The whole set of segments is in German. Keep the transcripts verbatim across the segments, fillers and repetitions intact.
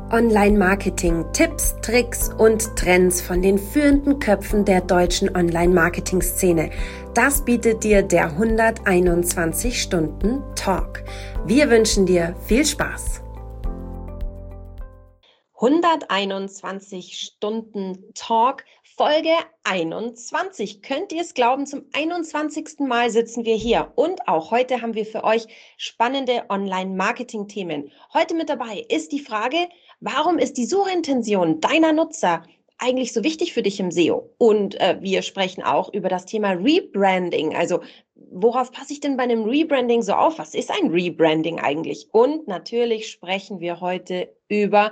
Online-Marketing, Tipps, Tricks und Trends von den führenden Köpfen der deutschen Online-Marketing-Szene. Das bietet dir der hunderteinundzwanzig Stunden Talk. Wir wünschen dir viel Spaß. hunderteinundzwanzig Stunden Talk, Folge einundzwanzig. Könnt ihr es glauben, zum einundzwanzigsten Mal sitzen wir hier. Und auch heute haben wir für euch spannende Online-Marketing-Themen. Heute mit dabei ist die Frage, warum ist die Suchintention deiner Nutzer eigentlich so wichtig für dich im S E O? Und äh, wir sprechen auch über das Thema Rebranding. Also worauf passe ich denn bei einem Rebranding so auf? Was ist ein Rebranding eigentlich? Und natürlich sprechen wir heute über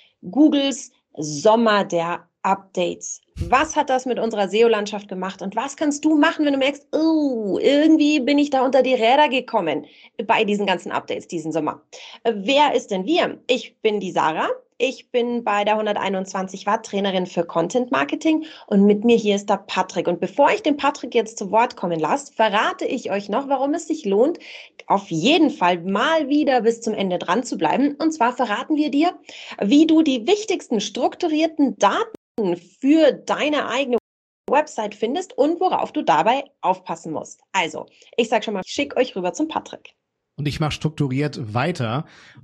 Googles Sommer der Updates. Was hat das mit unserer S E O-Landschaft gemacht und was kannst du machen, wenn du merkst, oh, irgendwie bin ich da unter die Räder gekommen bei diesen ganzen Updates diesen Sommer? Wer ist denn wir? Ich bin die Sarah. Ich bin bei der hunderteinundzwanzig Watt Trainerin für Content Marketing und mit mir hier ist der Patrick. Und bevor ich den Patrick jetzt zu Wort kommen lasse, verrate ich euch noch, warum es sich lohnt, auf jeden Fall mal wieder bis zum Ende dran zu bleiben. Und zwar verraten wir dir, wie du die wichtigsten strukturierten Daten für deine eigene Website findest und worauf du dabei aufpassen musst. Also, ich sage schon mal, ich schicke euch rüber zum Patrick. Und ich mache strukturiert weiter.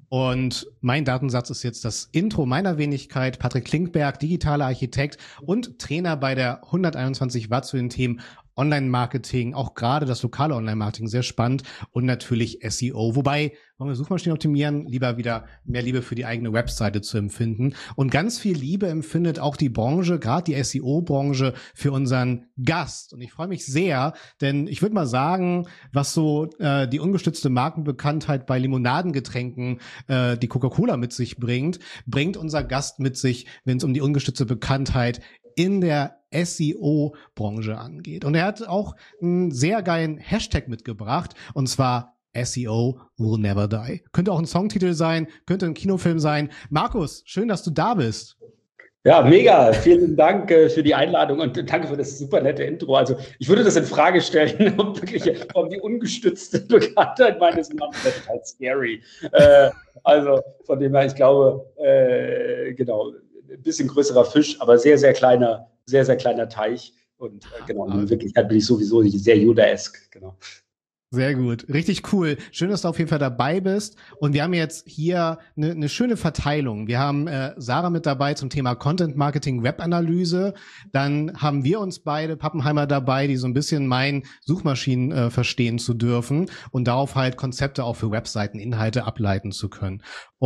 Und mein Datensatz ist jetzt das Intro meiner Wenigkeit. Patrick Klinkberg, digitaler Architekt und Trainer bei der hunderteinundzwanzig Watt zu den Themen Online-Marketing, auch gerade das lokale Online-Marketing, sehr spannend und natürlich S E O. Wobei, wollen wir Suchmaschinen optimieren, lieber wieder mehr Liebe für die eigene Webseite zu empfinden. Und ganz viel Liebe empfindet auch die Branche, gerade die S E O-Branche, für unseren Gast. Und ich freue mich sehr, denn ich würde mal sagen, was so äh, die ungestützte Markenbekanntheit bei Limonadengetränken, äh, die Coca-Cola mit sich bringt, bringt unser Gast mit sich, wenn es um die ungestützte Bekanntheit in der S E O-Branche angeht. Und er hat auch einen sehr geilen Hashtag mitgebracht, und zwar S E O will never die. Könnte auch ein Songtitel sein, könnte ein Kinofilm sein. Markus, schön, dass du da bist. Ja, mega. Vielen Dank äh, für die Einladung und danke für das super nette Intro. Also ich würde das in Frage stellen, ob wirklich ob die ungestützte Bekanntheit meines Namens ist halt scary. Äh, also von dem her, ich glaube, äh, genau, ein bisschen größerer Fisch, aber sehr, sehr kleiner, sehr, sehr kleiner Teich. Und äh, genau, in Wirklichkeit bin ich sowieso sehr Yoda-esk, genau. Sehr gut, richtig cool. Schön, dass du auf jeden Fall dabei bist. Und wir haben jetzt hier eine, eine schöne Verteilung. Wir haben äh, Sarah mit dabei zum Thema Content Marketing, Webanalyse. Dann haben wir uns beide Pappenheimer dabei, die so ein bisschen meinen, Suchmaschinen äh, verstehen zu dürfen und darauf halt Konzepte auch für Webseiten, Inhalte ableiten zu können.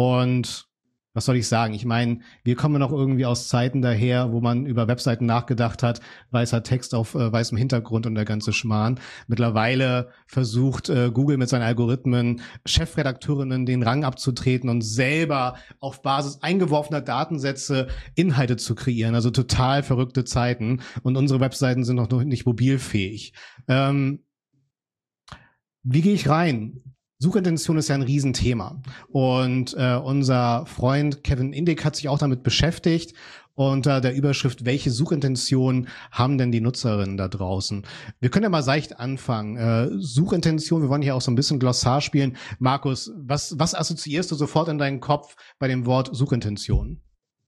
Und was soll ich sagen? Ich meine, wir kommen noch irgendwie aus Zeiten daher, wo man über Webseiten nachgedacht hat, weißer Text auf äh, weißem Hintergrund und der ganze Schmarrn. Mittlerweile versucht äh, Google mit seinen Algorithmen, Chefredakteurinnen den Rang abzutreten und selber auf Basis eingeworfener Datensätze Inhalte zu kreieren. Also total verrückte Zeiten. Und unsere Webseiten sind noch nicht mobilfähig. Ähm, wie gehe ich rein? Suchintention ist ja ein Riesenthema und äh, unser Freund Kevin Indig hat sich auch damit beschäftigt unter äh, der Überschrift, welche Suchintention haben denn die Nutzerinnen da draußen? Wir können ja mal seicht anfangen. Äh, Suchintention, wir wollen hier auch so ein bisschen Glossar spielen. Markus, was, was assoziierst du sofort in deinen Kopf bei dem Wort Suchintention?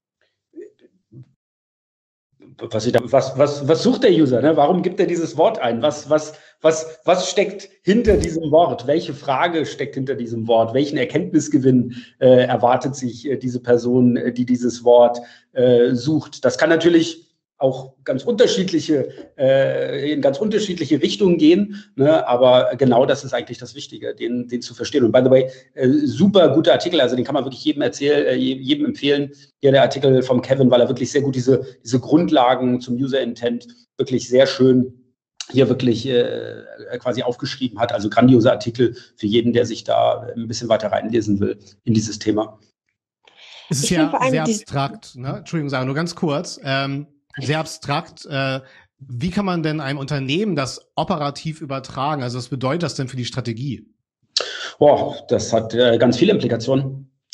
Was, ich da, was, was, was sucht der User? Ne? Warum gibt er dieses Wort ein? Was, was, was, was steckt hinter diesem Wort? Welche Frage steckt hinter diesem Wort? Welchen Erkenntnisgewinn äh, erwartet sich äh, diese Person, äh, die dieses Wort äh, sucht? Das kann natürlich auch ganz unterschiedliche, äh, in ganz unterschiedliche Richtungen gehen, ne? Aber genau das ist eigentlich das Wichtige, den, den zu verstehen. Und by the way, äh, super guter Artikel, also den kann man wirklich jedem erzählen, äh, jedem empfehlen. Hier der Artikel vom Kevin, weil er wirklich sehr gut diese, diese Grundlagen zum User Intent wirklich sehr schön hier wirklich äh, quasi aufgeschrieben hat. Also grandioser Artikel für jeden, der sich da ein bisschen weiter reinlesen will in dieses Thema. Es ist ja sehr abstrakt, ne? Entschuldigung, sagen nur ganz kurz. Ähm, sehr abstrakt. Äh, wie kann man denn einem Unternehmen das operativ übertragen? Also was bedeutet das denn für die Strategie? Boah, das hat äh, ganz viele Implikationen.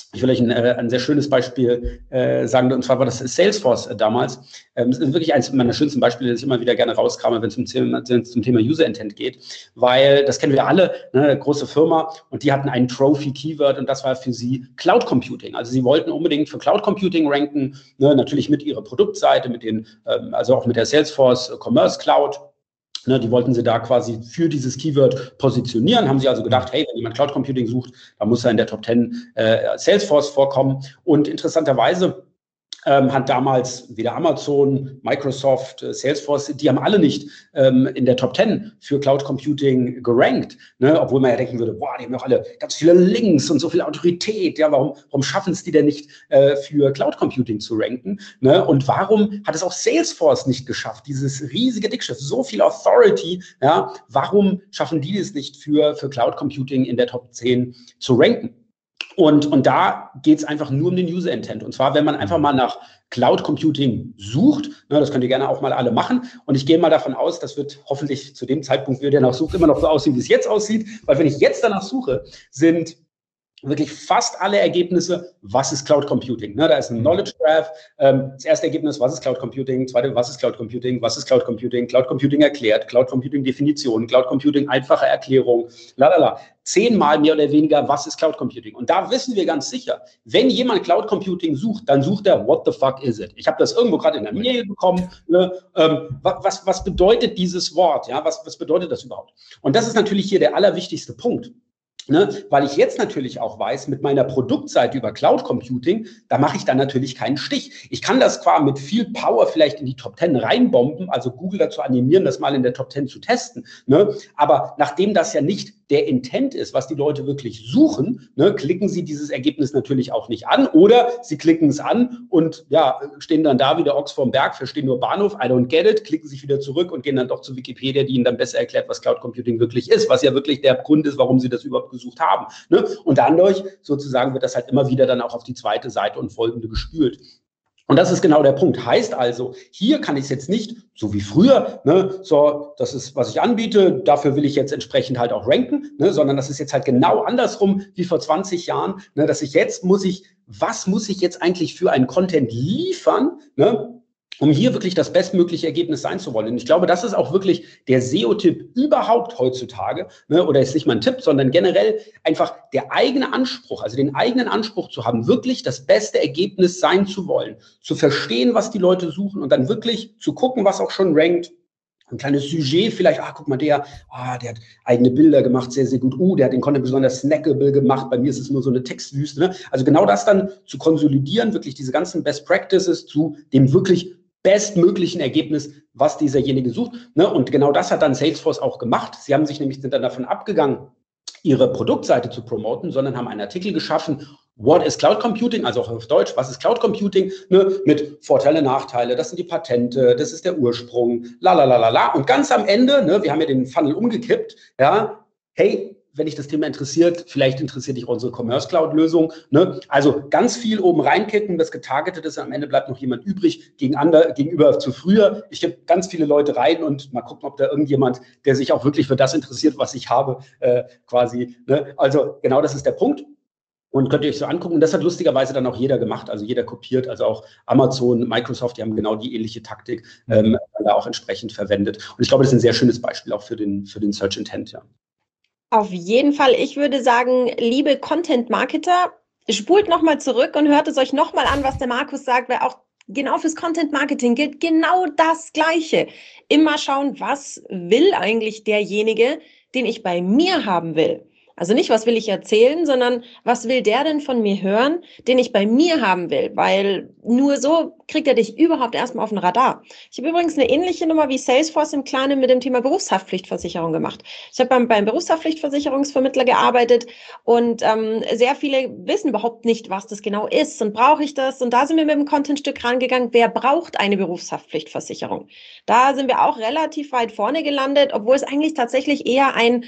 Ich will euch ein, äh, ein sehr schönes Beispiel äh, sagen, und zwar war das Salesforce äh, damals. Ähm, das ist wirklich eines meiner schönsten Beispiele, das ich immer wieder gerne rauskrame, wenn es zum Thema, zum Thema User Intent geht, weil das kennen wir alle, ne, eine große Firma, und die hatten ein Trophy-Keyword, und das war für sie Cloud Computing. Also sie wollten unbedingt für Cloud Computing ranken, ne, natürlich mit ihrer Produktseite, mit den, ähm, also auch mit der Salesforce Commerce Cloud. Ne, die wollten sie da quasi für dieses Keyword positionieren, haben sie also gedacht, hey, wenn jemand Cloud Computing sucht, dann muss er in der Top zehn äh, Salesforce vorkommen. Und interessanterweise ähm, hat damals weder Amazon, Microsoft, äh, Salesforce, die haben alle nicht ähm, in der Top zehn für Cloud Computing gerankt, ne? Obwohl man ja denken würde, boah, die haben doch alle ganz viele Links und so viel Autorität, ja, warum, warum schaffen es die denn nicht äh, für Cloud Computing zu ranken, ne? Und warum hat es auch Salesforce nicht geschafft, dieses riesige Dickschrift, so viel Authority, ja, warum schaffen die es nicht für, für Cloud Computing in der Top zehn zu ranken? Und, und da geht es einfach nur um den User Intent. Und zwar, wenn man einfach mal nach Cloud Computing sucht, ne, das könnt ihr gerne auch mal alle machen. Und ich gehe mal davon aus, das wird hoffentlich zu dem Zeitpunkt, wie ihr danach sucht, immer noch so aussehen, wie es jetzt aussieht. Weil wenn ich jetzt danach suche, sind wirklich fast alle Ergebnisse, was ist Cloud Computing? Ne, da ist ein Knowledge Graph. Ähm, das erste Ergebnis, was ist Cloud Computing? Zweite, was ist Cloud Computing? Was ist Cloud Computing? Cloud Computing erklärt, Cloud Computing Definition, Cloud Computing einfache Erklärung, lalala. Zehnmal mehr oder weniger, was ist Cloud Computing? Und da wissen wir ganz sicher, wenn jemand Cloud Computing sucht, dann sucht er, what the fuck is it? Ich habe das irgendwo gerade in der Mail bekommen. Ne? Ähm, was, was bedeutet dieses Wort? Ja, was, was bedeutet das überhaupt? Und das ist natürlich hier der allerwichtigste Punkt. Ne, weil ich jetzt natürlich auch weiß, mit meiner Produktseite über Cloud Computing, da mache ich dann natürlich keinen Stich. Ich kann das zwar mit viel Power vielleicht in die Top zehn reinbomben, also Google dazu animieren, das mal in der Top zehn zu testen, ne, aber nachdem das ja nicht der Intent ist, was die Leute wirklich suchen, ne, klicken sie dieses Ergebnis natürlich auch nicht an, oder sie klicken es an und ja, stehen dann da wie der Ochs vorm Berg, verstehen nur Bahnhof, I don't get it, klicken sich wieder zurück und gehen dann doch zu Wikipedia, die ihnen dann besser erklärt, was Cloud Computing wirklich ist, was ja wirklich der Grund ist, warum sie das überhaupt gesucht haben. Ne? Und dadurch sozusagen wird das halt immer wieder dann auch auf die zweite Seite und folgende gespült. Und das ist genau der Punkt. Heißt also, hier kann ich es jetzt nicht, so wie früher, ne, so, das ist, was ich anbiete, dafür will ich jetzt entsprechend halt auch ranken, ne, sondern das ist jetzt halt genau andersrum wie vor zwanzig Jahren, ne, dass ich jetzt muss ich, was muss ich jetzt eigentlich für einen Content liefern, ne, um hier wirklich das bestmögliche Ergebnis sein zu wollen. Und ich glaube, das ist auch wirklich der S E O-Tipp überhaupt heutzutage, ne? Oder ist nicht mal ein Tipp, sondern generell einfach der eigene Anspruch, also den eigenen Anspruch zu haben, wirklich das beste Ergebnis sein zu wollen, zu verstehen, was die Leute suchen und dann wirklich zu gucken, was auch schon rankt. Ein kleines Sujet vielleicht, ah, guck mal, der, ah, der hat eigene Bilder gemacht, sehr, sehr gut. Uh, der hat den Content besonders snackable gemacht. Bei mir ist es nur so eine Textwüste. Ne? Also genau das dann zu konsolidieren, wirklich diese ganzen Best Practices zu dem wirklich bestmöglichen Ergebnis, was dieserjenige sucht. Ne? Und genau das hat dann Salesforce auch gemacht. Sie haben sich nämlich sind dann davon abgegangen, ihre Produktseite zu promoten, sondern haben einen Artikel geschaffen, What is Cloud Computing? Also auch auf Deutsch, was ist Cloud Computing? Ne? Mit Vorteile, Nachteile, das sind die Patente, das ist der Ursprung, la la la la la. Und ganz am Ende, ne, wir haben ja den Funnel umgekippt, ja, hey, wenn dich das Thema interessiert, vielleicht interessiert dich unsere Commerce Cloud Lösung. Ne? Also ganz viel oben reinkicken, das getargetet ist, am Ende bleibt noch jemand übrig gegen andere, gegenüber zu früher. Ich gebe ganz viele Leute rein und mal gucken, ob da irgendjemand, der sich auch wirklich für das interessiert, was ich habe, äh, quasi. Ne? Also genau das ist der Punkt. Und könnt ihr euch so angucken. Und das hat lustigerweise dann auch jeder gemacht. Also jeder kopiert, also auch Amazon, Microsoft, die haben genau die ähnliche Taktik ähm, da auch entsprechend verwendet. Und ich glaube, das ist ein sehr schönes Beispiel auch für den, für den Search Intent, ja. Auf jeden Fall. Ich würde sagen, liebe Content-Marketer, spult nochmal zurück und hört es euch nochmal an, was der Markus sagt, weil auch genau fürs Content-Marketing gilt genau das Gleiche. Immer schauen, was will eigentlich derjenige, den ich bei mir haben will. Also nicht, was will ich erzählen, sondern was will der denn von mir hören, den ich bei mir haben will, weil nur so kriegt er dich überhaupt erstmal auf den Radar. Ich habe übrigens eine ähnliche Nummer wie Salesforce im Kleinen mit dem Thema Berufshaftpflichtversicherung gemacht. Ich habe beim, beim Berufshaftpflichtversicherungsvermittler gearbeitet und ähm, sehr viele wissen überhaupt nicht, was das genau ist und brauche ich das. Und da sind wir mit dem Contentstück rangegangen, wer braucht eine Berufshaftpflichtversicherung? Da sind wir auch relativ weit vorne gelandet, obwohl es eigentlich tatsächlich eher ein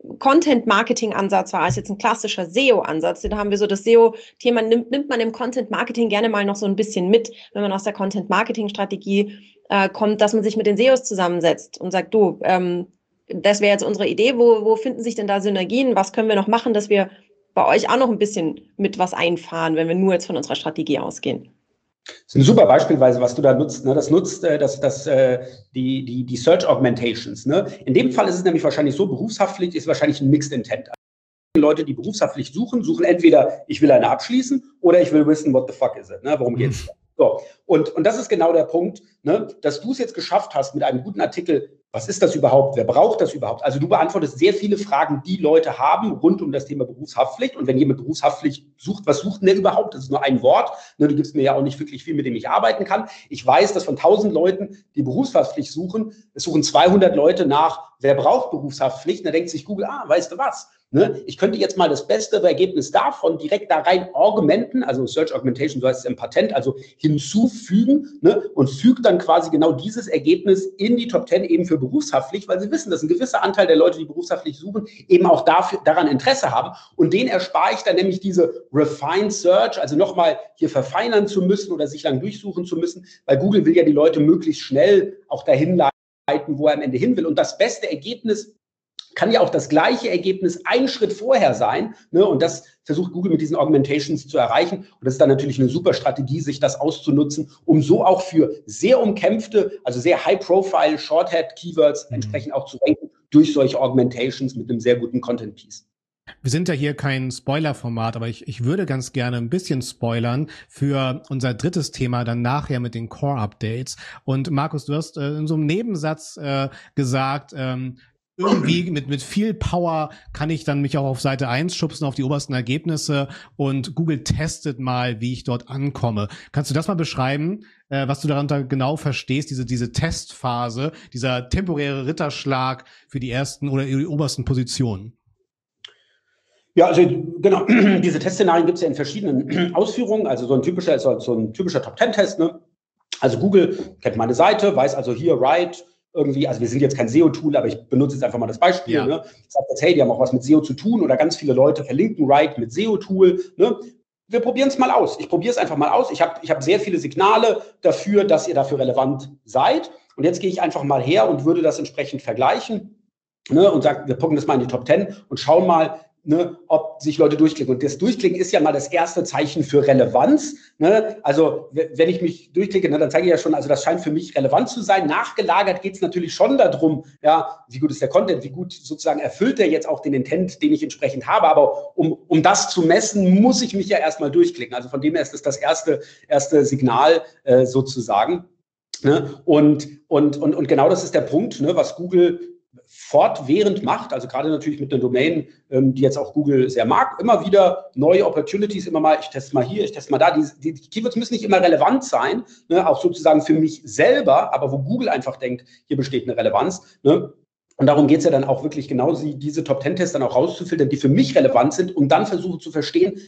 Content-Marketing-Ansatz war als jetzt ein klassischer S E O-Ansatz. Da haben wir so das S E O-Thema, nimmt, nimmt man im Content-Marketing gerne mal noch so ein bisschen mit, wenn man aus der Content-Marketing-Strategie äh, kommt, dass man sich mit den S E Os zusammensetzt und sagt, du, ähm, das wäre jetzt unsere Idee, wo, wo finden sich denn da Synergien, was können wir noch machen, dass wir bei euch auch noch ein bisschen mit was einfahren, wenn wir nur jetzt von unserer Strategie ausgehen? Das ist ein super Beispielweise, was du da nutzt. Ne? Das nutzt äh, das, das, äh, die, die, die Search Augmentations. Ne? In dem Fall ist es nämlich wahrscheinlich so, Berufshaftpflicht ist wahrscheinlich ein Mixed Intent. Leute, die Berufshaftpflicht suchen, suchen entweder, ich will eine abschließen oder ich will wissen, what the fuck is it? Ne? Worum geht's? So. Und, und das ist genau der Punkt, ne? Dass du es jetzt geschafft hast mit einem guten Artikel. Was ist das überhaupt? Wer braucht das überhaupt? Also du beantwortest sehr viele Fragen, die Leute haben rund um das Thema Berufshaftpflicht. Und wenn jemand Berufshaftpflicht sucht, was sucht denn der überhaupt? Das ist nur ein Wort. Ne, du gibst mir ja auch nicht wirklich viel, mit dem ich arbeiten kann. Ich weiß, dass von tausend Leuten, die Berufshaftpflicht suchen, es suchen zweihundert Leute nach, wer braucht Berufshaftpflicht? Und da denkt sich Google, ah, weißt du was? Ne? Ich könnte jetzt mal das beste Ergebnis davon direkt da rein augmenten, also Search Augmentation, so heißt es im Patent, also hinzufügen, ne? Und fügt dann quasi genau dieses Ergebnis in die Top zehn eben für Berufshaftpflicht, weil sie wissen, dass ein gewisser Anteil der Leute, die Berufshaftpflicht suchen, eben auch dafür, daran Interesse haben. Und den erspare ich dann nämlich diese Refined Search, also nochmal hier verfeinern zu müssen oder sich lang durchsuchen zu müssen, weil Google will ja die Leute möglichst schnell auch dahin leiten, wo er am Ende hin will. Und das beste Ergebnis kann ja auch das gleiche Ergebnis einen Schritt vorher sein. Ne? Und das versucht Google mit diesen Augmentations zu erreichen. Und das ist dann natürlich eine super Strategie, sich das auszunutzen, um so auch für sehr umkämpfte, also sehr high-profile Shorthead-Keywords mhm. entsprechend auch zu ranken durch solche Augmentations mit einem sehr guten Content-Piece. Wir sind ja hier kein Spoiler-Format, aber ich, ich würde ganz gerne ein bisschen spoilern für unser drittes Thema dann nachher mit den Core-Updates. Und Markus, du hast äh, in so einem Nebensatz äh, gesagt, ähm, irgendwie mit, mit viel Power kann ich dann mich auch auf Seite eins schubsen, auf die obersten Ergebnisse und Google testet mal, wie ich dort ankomme. Kannst du das mal beschreiben, äh, was du darunter genau verstehst, diese, diese Testphase, dieser temporäre Ritterschlag für die ersten oder die obersten Positionen? Ja, also genau, diese Testszenarien gibt es ja in verschiedenen Ausführungen. Also so ein typischer ist so ein typischer Top Ten Test, ne? Also Google kennt meine Seite, weiß also hier, right, irgendwie, also wir sind jetzt kein S E O-Tool, aber ich benutze jetzt einfach mal das Beispiel. Ja. Ne? Ich sage jetzt, hey, die haben auch was mit S E O zu tun oder ganz viele Leute verlinken Right mit S E O-Tool. Ne? Wir probieren es mal aus. Ich probiere es einfach mal aus. Ich habe ich hab sehr viele Signale dafür, dass ihr dafür relevant seid. Und jetzt gehe ich einfach mal her und würde das entsprechend vergleichen, ne? Und sage, wir packen das mal in die Top Ten und schauen mal, ne, ob sich Leute durchklicken. Und das Durchklicken ist ja mal das erste Zeichen für Relevanz. Ne? Also wenn ich mich durchklicke, ne, dann zeige ich ja schon, also das scheint für mich relevant zu sein. Nachgelagert geht es natürlich schon darum, ja, wie gut ist der Content, wie gut sozusagen erfüllt er jetzt auch den Intent, den ich entsprechend habe. Aber um, um das zu messen, muss ich mich ja erstmal durchklicken. Also von dem her ist das das erste, erste Signal äh, sozusagen. Ne? Und, und, und, und genau das ist der Punkt, ne, was Google fortwährend macht, also gerade natürlich mit einer Domain, ähm, die jetzt auch Google sehr mag, immer wieder neue Opportunities, immer mal, ich teste mal hier, ich teste mal da, die, die, die Keywords müssen nicht immer relevant sein, ne, auch sozusagen für mich selber, aber wo Google einfach denkt, hier besteht eine Relevanz, ne? Und darum geht es ja dann auch wirklich genau, diese Top Ten Tests dann auch rauszufiltern, die für mich relevant sind, um dann versuchen zu verstehen,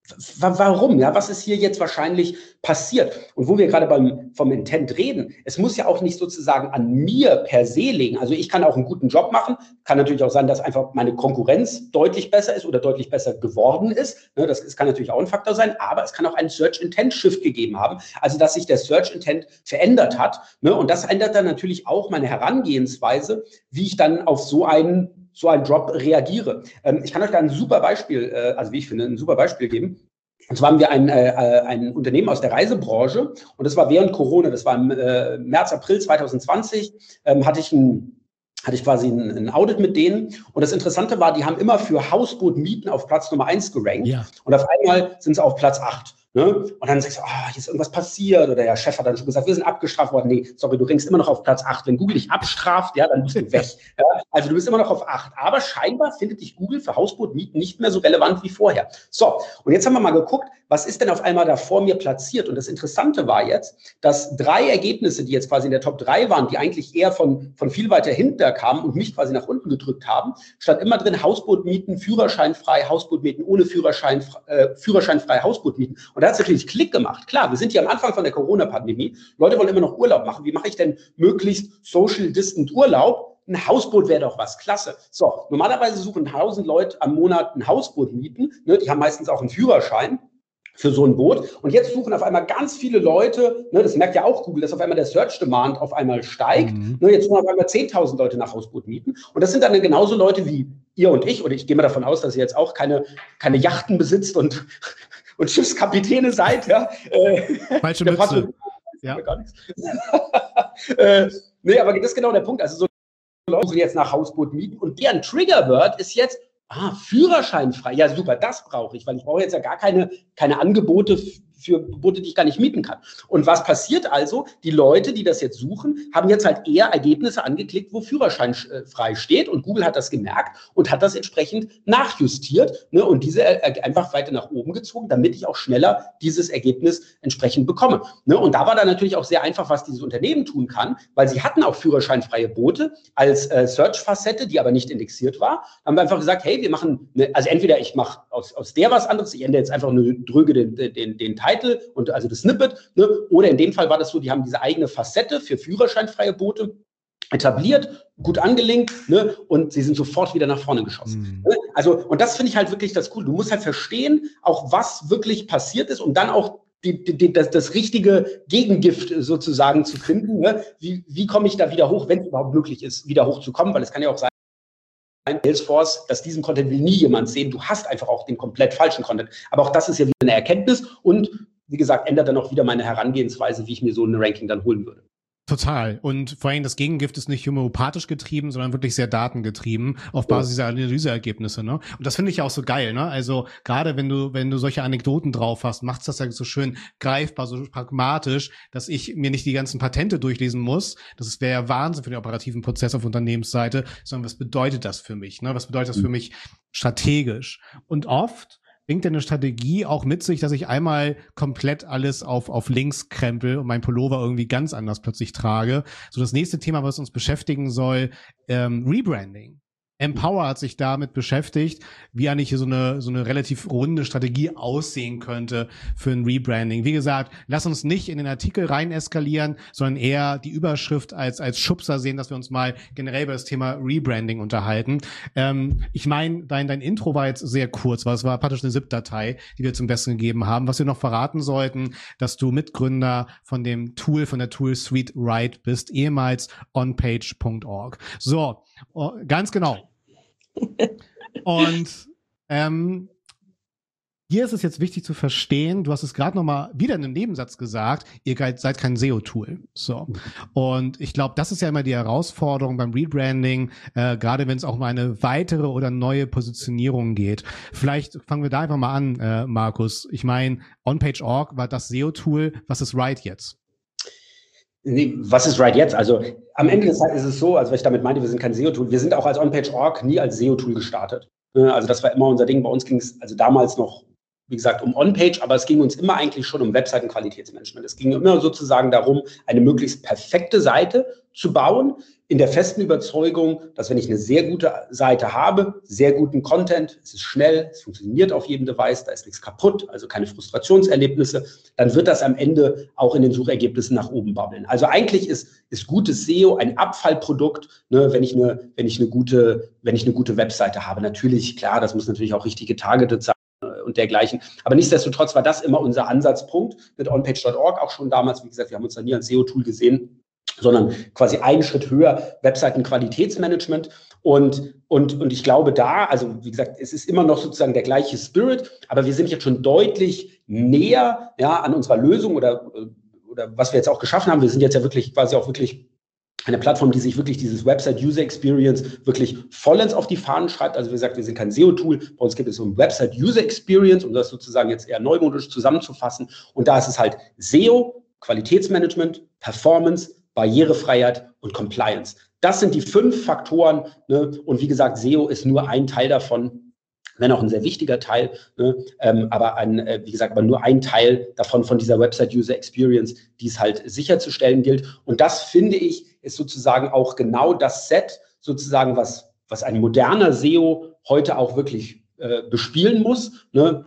warum? Ja, was ist hier jetzt wahrscheinlich passiert? Und wo wir gerade beim, vom Intent reden, es muss ja auch nicht sozusagen an mir per se liegen. Also ich kann auch einen guten Job machen. Kann natürlich auch sein, dass einfach meine Konkurrenz deutlich besser ist oder deutlich besser geworden ist. Ne, das, das kann natürlich auch ein Faktor sein, aber es kann auch einen Search Intent Shift gegeben haben. Also, dass sich der Search Intent verändert hat. Ne, und das ändert dann natürlich auch meine Herangehensweise, wie ich dann auf so einen so ein Drop reagiere. Ähm, ich kann euch da ein super Beispiel, äh, also wie ich finde, ein super Beispiel geben. Und zwar haben wir ein, äh, ein Unternehmen aus der Reisebranche und das war während Corona, das war im äh, März, April zwanzig zwanzig, ähm, hatte ich ein hatte ich quasi ein, ein Audit mit denen. Und das Interessante war, die haben immer für Hausbootmieten auf Platz Nummer eins gerankt. Ja. Und auf einmal sind sie auf Platz acht. Ne? Und dann sagst du, ah, hier ist irgendwas passiert. Oder der Chef hat dann schon gesagt, wir sind abgestraft worden. Nee, sorry, du ringst immer noch auf Platz acht. Wenn Google dich abstraft, ja, dann bist du weg. Ja? Also du bist immer noch auf acht. Aber scheinbar findet dich Google für Hausbootmieten nicht mehr so relevant wie vorher. So, und jetzt haben wir mal geguckt, was ist denn auf einmal da vor mir platziert? Und das Interessante war jetzt, dass drei Ergebnisse, die jetzt quasi in der Top drei waren, die eigentlich eher von, von viel weiter hinter kamen und mich quasi nach unten gedrückt haben, stand immer drin Hausbootmieten, Führerscheinfrei, Hausbootmieten ohne Führerschein, äh, Führerscheinfrei, Hausbootmieten. Und da hat es natürlich Klick gemacht. Klar, wir sind hier am Anfang von der Corona-Pandemie. Leute wollen immer noch Urlaub machen. Wie mache ich denn möglichst social distant Urlaub? Ein Hausboot wäre doch was, klasse. So, normalerweise suchen tausend Leute am Monat ein Hausboot mieten. Ne? Die haben meistens auch einen Führerschein. für so ein Boot. Und jetzt suchen auf einmal ganz viele Leute, ne, das merkt ja auch Google, dass auf einmal der Search Demand auf einmal steigt. Mhm. Ne, jetzt suchen auf einmal zehntausend Leute nach Hausboot mieten. Und das sind dann genauso Leute wie ihr und ich. Oder ich gehe mal davon aus, dass ihr jetzt auch keine, keine Yachten besitzt und, und Schiffskapitäne seid. Ja. Falsche Mütze. Ja. Gar nichts. äh, nee, aber das ist genau der Punkt. Also so Leute suchen jetzt nach Hausboot mieten und deren Triggerword ist jetzt, ah, führerscheinfrei. Ja, super, das brauche ich, weil ich brauche jetzt ja gar keine, keine Angebote für Boote, die ich gar nicht mieten kann. Und was passiert also? Die Leute, die das jetzt suchen, haben jetzt halt eher Ergebnisse angeklickt, wo Führerschein äh, frei steht. Und Google hat das gemerkt und hat das entsprechend nachjustiert, ne, und diese äh, einfach weiter nach oben gezogen, damit ich auch schneller dieses Ergebnis entsprechend bekomme. Ne? Und da war dann natürlich auch sehr einfach, was dieses Unternehmen tun kann, weil sie hatten auch führerscheinfreie Boote als äh, Search-Facette, die aber nicht indexiert war. Dann haben wir einfach gesagt, hey, wir machen, eine, also entweder ich mache aus, aus der was anderes, ich ändere jetzt einfach nur, drücke den, den, den Teil Title und also das Snippet, ne? Oder in dem Fall war das so, die haben diese eigene Facette für führerscheinfreie Boote etabliert, gut angelinkt, ne? Und sie sind sofort wieder nach vorne geschossen. Mhm. Also, und das finde ich halt wirklich das Cool. Du musst halt verstehen, auch was wirklich passiert ist, um dann auch die, die, das, das richtige Gegengift sozusagen zu finden. Ne? Wie, wie komme ich da wieder hoch, wenn es überhaupt möglich ist, wieder hochzukommen, weil es kann ja auch sein, Salesforce, dass diesen Content will nie jemand sehen. Du hast einfach auch den komplett falschen Content. Aber auch das ist ja wieder eine Erkenntnis und, wie gesagt, ändert dann auch wieder meine Herangehensweise, wie ich mir so ein Ranking dann holen würde. Total. Und vor allem das Gegengift ist nicht homöopathisch getrieben, sondern wirklich sehr datengetrieben auf Basis dieser Analyseergebnisse, ne? Und das finde ich ja auch so geil, ne? Also gerade wenn du, wenn du solche Anekdoten drauf hast, macht's das ja so schön greifbar, so pragmatisch, dass ich mir nicht die ganzen Patente durchlesen muss. Das wäre ja Wahnsinn für den operativen Prozess auf Unternehmensseite, sondern was bedeutet das für mich, ne? Was bedeutet das für mich strategisch? Und oft bringt denn eine Strategie auch mit sich, dass ich einmal komplett alles auf, auf links krempel und mein Pullover irgendwie ganz anders plötzlich trage. So das nächste Thema, was uns beschäftigen soll, ähm, Rebranding. Empower hat sich damit beschäftigt, wie eigentlich hier so eine so eine relativ runde Strategie aussehen könnte für ein Rebranding. Wie gesagt, lass uns nicht in den Artikel rein eskalieren, sondern eher die Überschrift als als Schubser sehen, dass wir uns mal generell über das Thema Rebranding unterhalten. Ähm, ich meine, dein dein Intro war jetzt sehr kurz, weil es war praktisch eine ZIP-Datei, die wir zum Besten gegeben haben. Was wir noch verraten sollten, dass du Mitgründer von dem Tool, von der Tool Suite Write bist, ehemals onpage punkt org. So, oh, ganz genau. Und ähm, hier ist es jetzt wichtig zu verstehen, du hast es gerade nochmal wieder in einem Nebensatz gesagt, ihr seid kein S E O-Tool. So. Und ich glaube, das ist ja immer die Herausforderung beim Rebranding, äh, gerade wenn es auch um eine weitere oder neue Positionierung geht. Vielleicht fangen wir da einfach mal an, äh, Markus. Ich meine, onpage punkt org war das S E O-Tool. Was ist Write jetzt? Nee, was ist Write jetzt? Also am Ende des Tages ist es so, also was ich damit meinte, wir sind kein S E O-Tool. Wir sind auch als onpage punkt org nie als S E O-Tool gestartet. Also das war immer unser Ding. Bei uns ging es also damals noch, wie gesagt, um On-Page, aber es ging uns immer eigentlich schon um Webseitenqualitätsmanagement. Es ging immer sozusagen darum, eine möglichst perfekte Seite zu bauen, in der festen Überzeugung, dass wenn ich eine sehr gute Seite habe, sehr guten Content, es ist schnell, es funktioniert auf jedem Device, da ist nichts kaputt, also keine Frustrationserlebnisse, dann wird das am Ende auch in den Suchergebnissen nach oben babbeln. Also eigentlich ist, ist gutes S E O ein Abfallprodukt, ne, wenn ich eine, wenn ich eine gute, wenn ich eine gute Webseite habe. Natürlich, klar, das muss natürlich auch richtig getargetet sein und dergleichen. Aber nichtsdestotrotz war das immer unser Ansatzpunkt mit onpage punkt org auch schon damals. Wie gesagt, wir haben uns da nie als S E O-Tool gesehen, sondern quasi einen Schritt höher Webseitenqualitätsmanagement. Und, und, und ich glaube da, also wie gesagt, es ist immer noch sozusagen der gleiche Spirit, aber wir sind jetzt schon deutlich näher, ja, an unserer Lösung oder, oder was wir jetzt auch geschaffen haben. Wir sind jetzt ja wirklich quasi auch wirklich eine Plattform, die sich wirklich dieses Website-User-Experience wirklich vollends auf die Fahnen schreibt. Also wie gesagt, wir sind kein S E O-Tool. Bei uns gibt es so ein Website-User-Experience, um das sozusagen jetzt eher neumodisch zusammenzufassen. Und da ist es halt S E O, Qualitätsmanagement, Performance, Barrierefreiheit und Compliance. Das sind die fünf Faktoren, ne? Und wie gesagt, S E O ist nur ein Teil davon, wenn auch ein sehr wichtiger Teil, ne? ähm, aber ein, äh, wie gesagt, aber nur ein Teil davon von dieser Website-User-Experience, die es halt sicherzustellen gilt. Und das, finde ich, ist sozusagen auch genau das Set, sozusagen, was, was ein moderner S E O heute auch wirklich äh, bespielen muss, ne?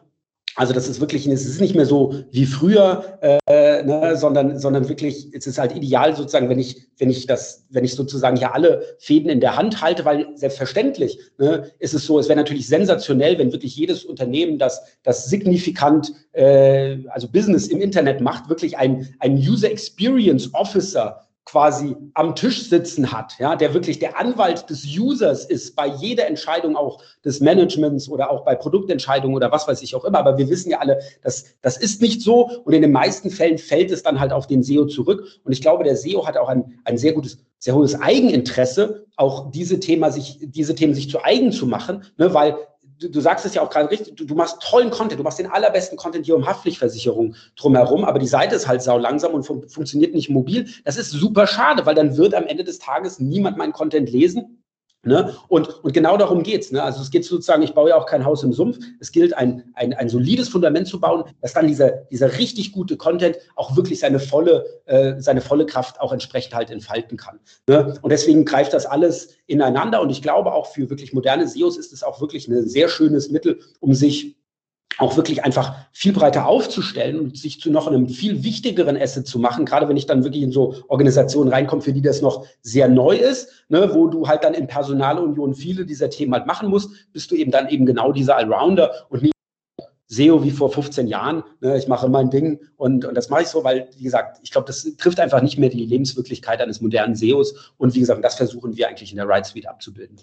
Also das ist wirklich, es ist nicht mehr so wie früher, äh, ne, sondern, sondern wirklich, es ist halt ideal sozusagen, wenn ich, wenn ich das, wenn ich sozusagen hier alle Fäden in der Hand halte, weil selbstverständlich ne, ist es so, es wäre natürlich sensationell, wenn wirklich jedes Unternehmen, das, das signifikant, äh, also Business im Internet macht, wirklich ein, ein User Experience Officer quasi am Tisch sitzen hat, ja, der wirklich der Anwalt des Users ist, bei jeder Entscheidung auch des Managements oder auch bei Produktentscheidungen oder was weiß ich auch immer. Aber wir wissen ja alle, dass das ist nicht so und in den meisten Fällen fällt es dann halt auf den S E O zurück. Und ich glaube, der S E O hat auch ein, ein sehr gutes, sehr hohes Eigeninteresse, auch diese Thema sich, diese Themen sich zu eigen zu machen, ne, weil Du, du sagst es ja auch gerade richtig, du, du machst tollen Content, du machst den allerbesten Content hier um Haftpflichtversicherung drumherum, aber die Seite ist halt sau langsam und fun- funktioniert nicht mobil. Das ist super schade, weil dann wird am Ende des Tages niemand meinen Content lesen. Ne? Und, und genau darum geht's. Ne? Also es geht sozusagen, ich baue ja auch kein Haus im Sumpf. Es gilt, ein, ein, ein solides Fundament zu bauen, dass dann dieser, dieser richtig gute Content auch wirklich seine volle, äh, seine volle Kraft auch entsprechend halt entfalten kann. Ne? Und deswegen greift das alles ineinander. Und ich glaube auch für wirklich moderne S E Os ist es auch wirklich ein sehr schönes Mittel, um sich auch wirklich einfach viel breiter aufzustellen und sich zu noch einem viel wichtigeren Asset zu machen, gerade wenn ich dann wirklich in so Organisationen reinkomme, für die das noch sehr neu ist, ne, wo du halt dann in Personalunion viele dieser Themen halt machen musst, bist du eben dann eben genau dieser Allrounder und nicht S E O wie vor fünfzehn Jahren, ne, ich mache mein Ding und, und das mache ich so, weil, wie gesagt, ich glaube, das trifft einfach nicht mehr die Lebenswirklichkeit eines modernen S E Os und wie gesagt, das versuchen wir eigentlich in der Right Suite abzubilden.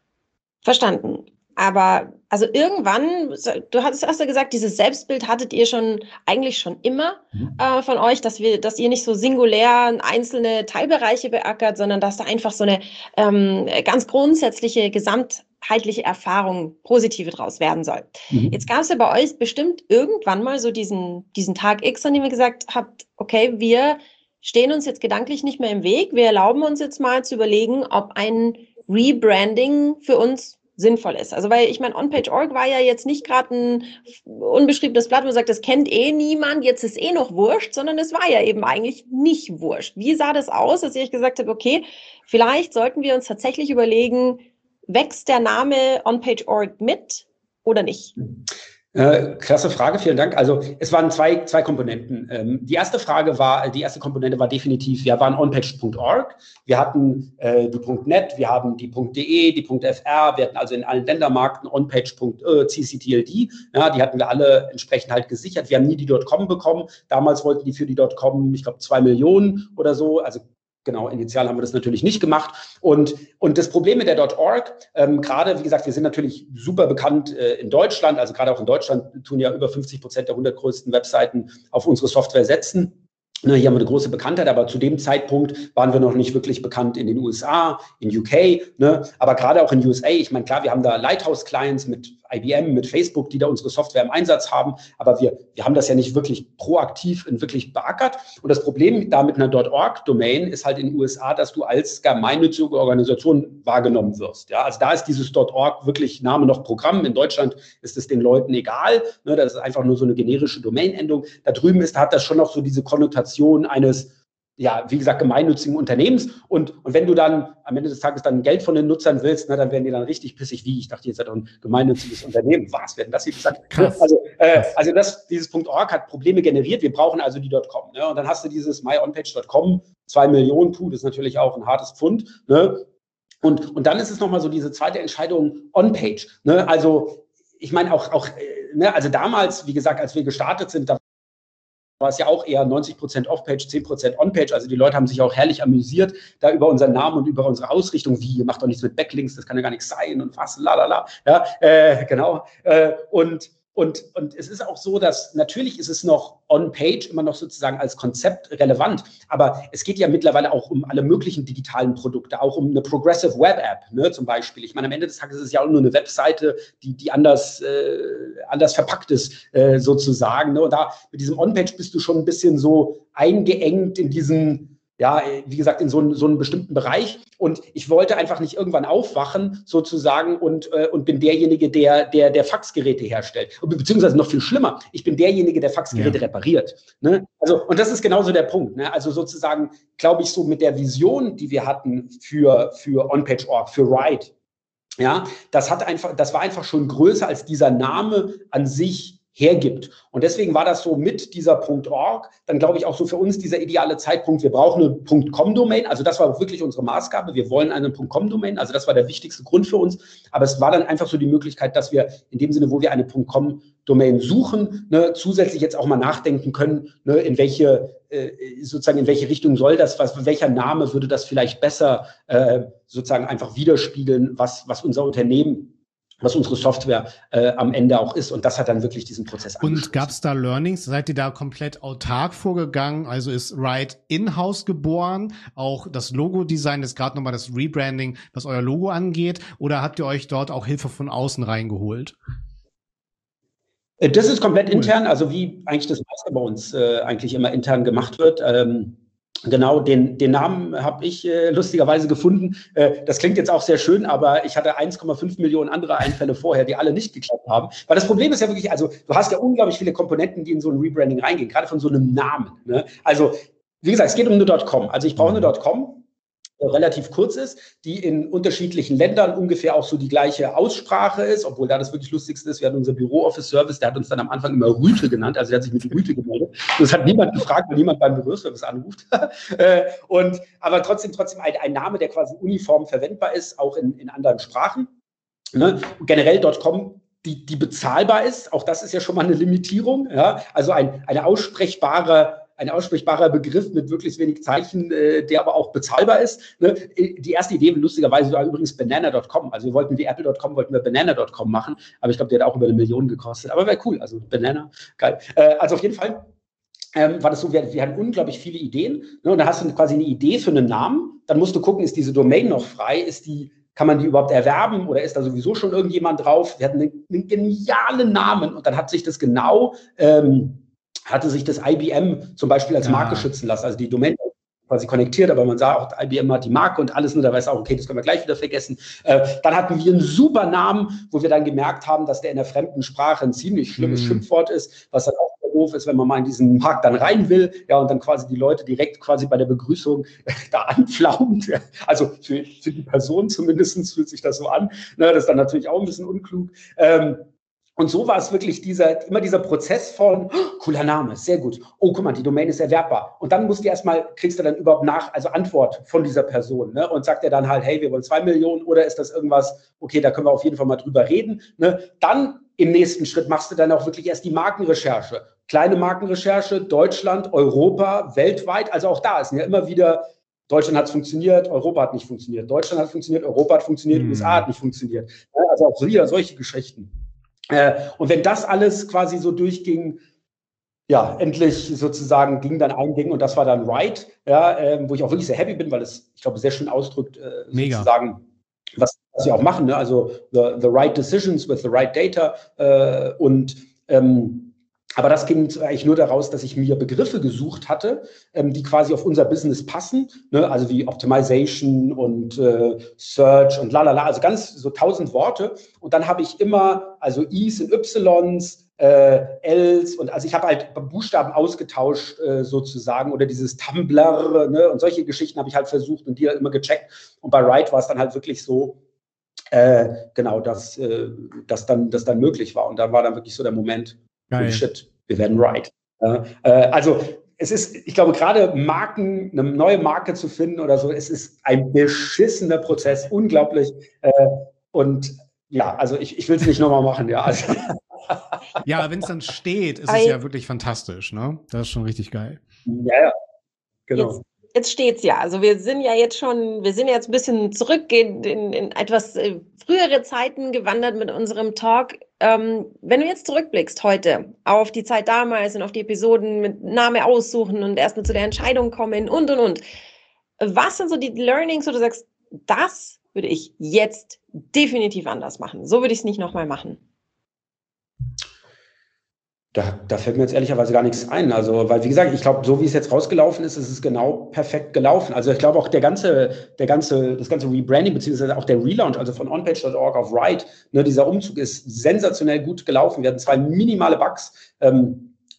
Verstanden. Aber also irgendwann, du hast, hast ja gesagt, dieses Selbstbild hattet ihr schon eigentlich schon immer Mhm. äh, von euch, dass wir, dass ihr nicht so singulär einzelne Teilbereiche beackert, sondern dass da einfach so eine ähm, ganz grundsätzliche gesamtheitliche Erfahrung, positive draus werden soll. Mhm. Jetzt gab es ja bei euch bestimmt irgendwann mal so diesen, diesen Tag X, an dem ihr gesagt habt, okay, wir stehen uns jetzt gedanklich nicht mehr im Weg, wir erlauben uns jetzt mal zu überlegen, ob ein Rebranding für uns sinnvoll ist. Also weil ich meine, OnPage Punkt org war ja jetzt nicht gerade ein unbeschriebenes Blatt, wo man sagt, das kennt eh niemand, jetzt ist eh noch wurscht, sondern es war ja eben eigentlich nicht wurscht. Wie sah das aus, dass ich gesagt habe, okay, vielleicht sollten wir uns tatsächlich überlegen, wächst der Name OnPage Punkt org mit oder nicht? Äh, klasse Frage, vielen Dank. Also es waren zwei, zwei Komponenten. Ähm, die erste Frage war, die erste Komponente war definitiv, wir waren onpage Punkt org, wir hatten äh, die .net, wir haben die .de, die .fr, wir hatten also in allen Ländermarkten onpage Punkt c c t l d, ja, die hatten wir alle entsprechend halt gesichert. Wir haben nie die .com bekommen. Damals wollten die für die .com, ich glaube, zwei Millionen oder so, also genau, initial haben wir das natürlich nicht gemacht. Und, und das Problem mit der .org, ähm, gerade, wie gesagt, wir sind natürlich super bekannt äh, in Deutschland, also gerade auch in Deutschland tun ja über fünfzig Prozent der hundert größten Webseiten auf unsere Software setzen. Ne, hier haben wir eine große Bekanntheit, aber zu dem Zeitpunkt waren wir noch nicht wirklich bekannt in den U S A, in U K, ne? Aber gerade auch in U S A, ich meine, klar, wir haben da Lighthouse-Clients mit I B M, mit Facebook, die da unsere Software im Einsatz haben, aber wir, wir haben das ja nicht wirklich proaktiv und wirklich beackert. Und das Problem da mit einer .org-Domain ist halt in den U S A, dass du als gemeinnützige Organisation wahrgenommen wirst. Ja, also da ist dieses .org wirklich Name noch Programm. In Deutschland ist es den Leuten egal, ne? Das ist einfach nur so eine generische Domain-Endung. Da drüben ist, hat das schon noch so diese Konnotation eines, ja, wie gesagt, gemeinnützigen Unternehmens. Und, und wenn du dann am Ende des Tages dann Geld von den Nutzern willst, ne, dann werden die dann richtig pissig, wie, ich dachte, ihr seid doch ein gemeinnütziges Unternehmen. Was werden das hier gesagt? Krass. Also, äh, also das, dieses .org hat Probleme generiert. Wir brauchen also die .com. Ne? Und dann hast du dieses myonpage Punkt com, zwei Millionen, puh, das ist natürlich auch ein hartes Pfund. Ne? Und, und dann ist es nochmal so diese zweite Entscheidung on-page. Ne? Also ich meine auch, auch ne, also damals, wie gesagt, als wir gestartet sind, da war es ja auch eher neunzig Prozent Off-Page, zehn Prozent On-Page. Also die Leute haben sich auch herrlich amüsiert da über unseren Namen und über unsere Ausrichtung. Wie, ihr macht doch nichts mit Backlinks, das kann ja gar nichts sein und was, lalala. Ja, äh, genau. Äh, und Und, und es ist auch so, dass natürlich ist es noch on-page immer noch sozusagen als Konzept relevant, aber es geht ja mittlerweile auch um alle möglichen digitalen Produkte, auch um eine Progressive Web App, ne, zum Beispiel. Ich meine, am Ende des Tages ist es ja auch nur eine Webseite, die, die anders, äh, anders verpackt ist, äh, sozusagen. Ne? Und da mit diesem On-Page bist du schon ein bisschen so eingeengt in diesen, ja, wie gesagt, in so einen, so einen bestimmten Bereich. Und ich wollte einfach nicht irgendwann aufwachen, sozusagen, und, äh, und bin derjenige, der, der, der Faxgeräte herstellt. Beziehungsweise noch viel schlimmer, ich bin derjenige, der Faxgeräte ja. repariert. Ne? Also, und das ist genauso der Punkt. Ne? Also sozusagen, glaube ich, so mit der Vision, die wir hatten für, für onpage Punkt org, für Ride, ja, das hat einfach, das war einfach schon größer als dieser Name an sich hergibt. Und deswegen war das so mit dieser .org, dann glaube ich auch so für uns dieser ideale Zeitpunkt, wir brauchen eine .com-Domain, also das war auch wirklich unsere Maßgabe, wir wollen eine .com-Domain, also das war der wichtigste Grund für uns, aber es war dann einfach so die Möglichkeit, dass wir in dem Sinne, wo wir eine .com-Domain suchen, ne, zusätzlich jetzt auch mal nachdenken können, ne, in welche, äh, sozusagen in welche Richtung soll das, was, welcher Name würde das vielleicht besser äh, sozusagen einfach widerspiegeln, was, was unser Unternehmen was unsere Software äh, am Ende auch ist. Und das hat dann wirklich diesen Prozess angestoßen. Und gab es da Learnings? Seid ihr da komplett autark vorgegangen? Also ist Right in-house geboren? Auch das Logo-Design ist gerade nochmal das Rebranding, was euer Logo angeht? Oder habt ihr euch dort auch Hilfe von außen reingeholt? Das ist komplett cool. Intern, also wie eigentlich das meiste bei uns äh, eigentlich immer intern gemacht wird. Ähm, Genau, den, den Namen habe ich äh, lustigerweise gefunden. Äh, das klingt jetzt auch sehr schön, aber ich hatte eins Komma fünf Millionen andere Einfälle vorher, die alle nicht geklappt haben. Weil das Problem ist ja wirklich, also du hast ja unglaublich viele Komponenten, die in so ein Rebranding reingehen, gerade von so einem Namen. Ne? Also wie gesagt, es geht um eine .com. Also ich brauche eine .com, die relativ kurz ist, die in unterschiedlichen Ländern ungefähr auch so die gleiche Aussprache ist, obwohl da das wirklich Lustigste ist, wir hatten unser Büro-Office-Service, der hat uns dann am Anfang immer Rüte genannt, also der hat sich mit Rüte gemeldet. Das hat niemand gefragt, weil niemand beim Büroservice anruft. Und, aber trotzdem, trotzdem ein, ein Name, der quasi uniform verwendbar ist, auch in, in anderen Sprachen. Ne? Generell .com, die, die bezahlbar ist, auch das ist ja schon mal eine Limitierung. Ja? Also ein, eine aussprechbare ein aussprechbarer Begriff mit möglichst wenig Zeichen, äh, der aber auch bezahlbar ist. Ne? Die erste Idee lustigerweise war übrigens Banana Punkt com. Also wir wollten wie Apple Punkt com, wollten wir Banana Punkt com machen, aber ich glaube, der hat auch über eine Million gekostet. Aber wäre cool, also Banana, geil. Äh, also auf jeden Fall ähm, war das so, wir, wir hatten unglaublich viele Ideen. Ne? Und da hast du quasi eine Idee für einen Namen, dann musst du gucken, ist diese Domain noch frei, ist die kann man die überhaupt erwerben oder ist da sowieso schon irgendjemand drauf? Wir hatten einen, einen genialen Namen und dann hat sich das genau ähm, hatte sich das I B M zum Beispiel als Marke ja. schützen lassen. Also die Domain quasi konnektiert, aber man sah auch, I B M hat die Marke und alles, nur da weiß auch, okay, das können wir gleich wieder vergessen. Äh, dann hatten wir einen super Namen, wo wir dann gemerkt haben, dass der in der fremden Sprache ein ziemlich schlimmes hm. Schimpfwort ist, was dann auch doof ist, wenn man mal in diesen Markt dann rein will, ja, und dann quasi die Leute direkt quasi bei der Begrüßung da anflaumt. Ja. Also für, für die Person zumindest fühlt sich das so an. Ne, das ist dann natürlich auch ein bisschen unklug. Ähm, Und so war es wirklich dieser, immer dieser Prozess von, oh, cooler Name, sehr gut. Oh, guck mal, die Domain ist erwerbbar. Und dann musst du erstmal, kriegst du dann überhaupt nach, also Antwort von dieser Person, ne? Und sagt er dann halt, hey, wir wollen zwei Millionen oder ist das irgendwas, okay, da können wir auf jeden Fall mal drüber reden, ne? Dann im nächsten Schritt machst du dann auch wirklich erst die Markenrecherche. Kleine Markenrecherche, Deutschland, Europa, weltweit. Also auch da ist ja immer wieder, Deutschland hat funktioniert, Europa hat nicht funktioniert. Deutschland hat funktioniert, Europa hat funktioniert, hm. U S A hat nicht funktioniert. Also auch so wieder solche Geschichten. Äh, und wenn das alles quasi so durchging, ja, endlich sozusagen ging dann ein Ding und das war dann Right, ja, äh, wo ich auch wirklich sehr happy bin, weil es, ich glaube, sehr schön ausdrückt, äh, sozusagen, was, was wir auch machen, ne? Also the, the right decisions with the right data äh, und ähm, aber das ging eigentlich nur daraus, dass ich mir Begriffe gesucht hatte, ähm, die quasi auf unser Business passen, ne? Also wie Optimization und äh, Search und lalala, also ganz so tausend Worte. Und dann habe ich immer, also I's und Y's, äh, L's und also ich habe halt Buchstaben ausgetauscht äh, sozusagen oder dieses Tumblr, ne? Und solche Geschichten habe ich halt versucht und die halt immer gecheckt. Und bei Right war es dann halt wirklich so, äh, genau, dass, äh, dass, dann, dass dann möglich war. Und da war dann wirklich so der Moment, oh shit, wir werden Right. Äh, also es ist, ich glaube, gerade Marken, eine neue Marke zu finden oder so, es ist ein beschissener Prozess, unglaublich. Äh, und ja, also ich, ich will es nicht nochmal machen, ja. Also. Ja, wenn es dann steht, ist es ja wirklich fantastisch, ne? Das ist schon richtig geil. Ja, ja, genau. Jetzt, jetzt steht's ja. Also wir sind ja jetzt schon, wir sind jetzt ein bisschen zurück in, in, in etwas äh, frühere Zeiten gewandert mit unserem Talk. Ähm, wenn du jetzt zurückblickst heute auf die Zeit damals und auf die Episoden mit Name aussuchen und erstmal zu der Entscheidung kommen und, und, und. Was sind so die Learnings, wo du sagst, das würde ich jetzt definitiv anders machen. So würde ich es nicht nochmal machen. Da, da fällt mir jetzt ehrlicherweise gar nichts ein. Also, weil, wie gesagt, ich glaube, so wie es jetzt rausgelaufen ist, ist es genau perfekt gelaufen. Also ich glaube auch der ganze, der ganze, das ganze Rebranding, beziehungsweise auch der Relaunch, also von onpage Punkt org auf Right, ne, dieser Umzug ist sensationell gut gelaufen. Wir hatten zwei minimale Bugs. Ähm,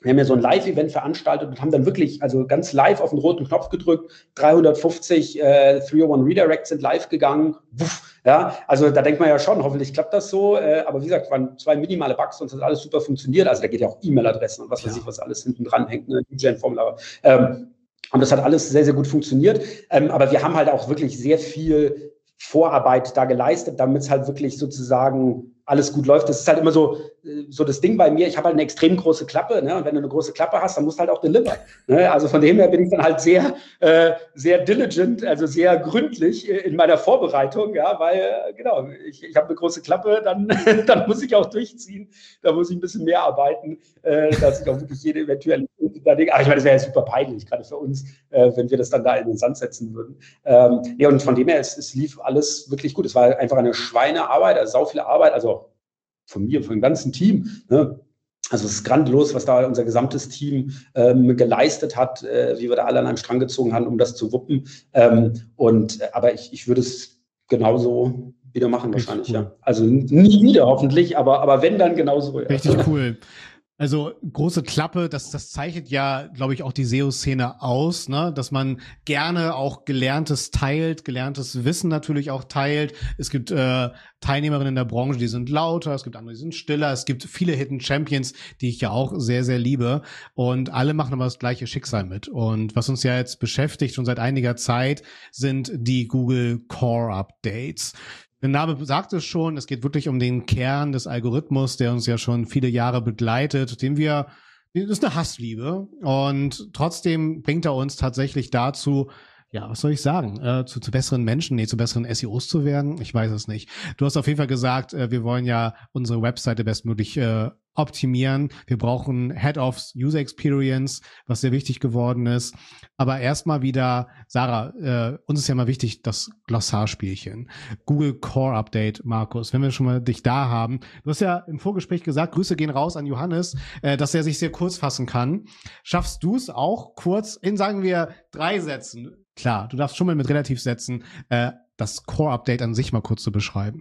Wir haben ja so ein Live-Event veranstaltet und haben dann wirklich, also ganz live auf den roten Knopf gedrückt, dreihundertfünfzig äh, dreihunderteins Redirects sind live gegangen. Wuff, ja, also da denkt man ja schon, hoffentlich klappt das so. Äh, aber wie gesagt, waren zwei minimale Bugs und es hat alles super funktioniert. Also da geht ja auch E-Mail-Adressen und was weiß ich, was alles hinten dran hängt, ne? D J-Formular. Ähm, und das hat alles sehr, sehr gut funktioniert. Ähm, aber wir haben halt auch wirklich sehr viel Vorarbeit da geleistet, damit es halt wirklich sozusagen alles gut läuft. Das ist halt immer so, so das Ding bei mir. Ich habe halt eine extrem große Klappe, ne? Und wenn du eine große Klappe hast, dann musst du halt auch delivern. Ne? Also von dem her bin ich dann halt sehr, äh, sehr diligent, also sehr gründlich in meiner Vorbereitung, ja, weil äh, genau, ich, ich habe eine große Klappe, dann, dann muss ich auch durchziehen, da muss ich ein bisschen mehr arbeiten, äh, dass ich auch wirklich jede eventuelle. Aber ich meine, das wäre ja super peinlich, gerade für uns, äh, wenn wir das dann da in den Sand setzen würden. Ähm, ja, und von dem her, es, es lief alles wirklich gut. Es war einfach eine Schweinearbeit, also sau viel Arbeit, also von mir, von dem ganzen Team. Ne? Also es ist grandios, was da unser gesamtes Team ähm, geleistet hat, äh, wie wir da alle an einem Strang gezogen haben, um das zu wuppen. Ähm, und äh, aber ich, ich würde es genauso wieder machen wahrscheinlich, cool. Ja. Also nie wieder hoffentlich, aber, aber wenn, dann genauso. Ja. Richtig cool. Also große Klappe, das, das zeichnet ja, glaube ich, auch die S E O-Szene aus, ne, dass man gerne auch Gelerntes teilt, gelerntes Wissen natürlich auch teilt. Es gibt äh, Teilnehmerinnen in der Branche, die sind lauter, es gibt andere, die sind stiller, es gibt viele Hidden Champions, die ich ja auch sehr, sehr liebe, und alle machen aber das gleiche Schicksal mit. Und was uns ja jetzt beschäftigt schon seit einiger Zeit, sind die Google Core Updates. Der Name sagt es schon, es geht wirklich um den Kern des Algorithmus, der uns ja schon viele Jahre begleitet, den wir, das ist eine Hassliebe, und trotzdem bringt er uns tatsächlich dazu, ja, was soll ich sagen, äh, zu, zu besseren Menschen, nee, zu besseren S E Os zu werden? Ich weiß es nicht. Du hast auf jeden Fall gesagt, äh, wir wollen ja unsere Webseite bestmöglich äh, optimieren. Wir brauchen Head of User Experience, was sehr wichtig geworden ist. Aber erstmal wieder, Sarah, äh, uns ist ja mal wichtig, das Glossarspielchen. Google Core Update, Markus, wenn wir schon mal dich da haben. Du hast ja im Vorgespräch gesagt, Grüße gehen raus an Johannes, äh, dass er sich sehr kurz fassen kann. Schaffst du es auch kurz in, sagen wir, drei Sätzen? Klar, du darfst schon mal mit Relativsätzen äh, das Core Update an sich mal kurz zu beschreiben.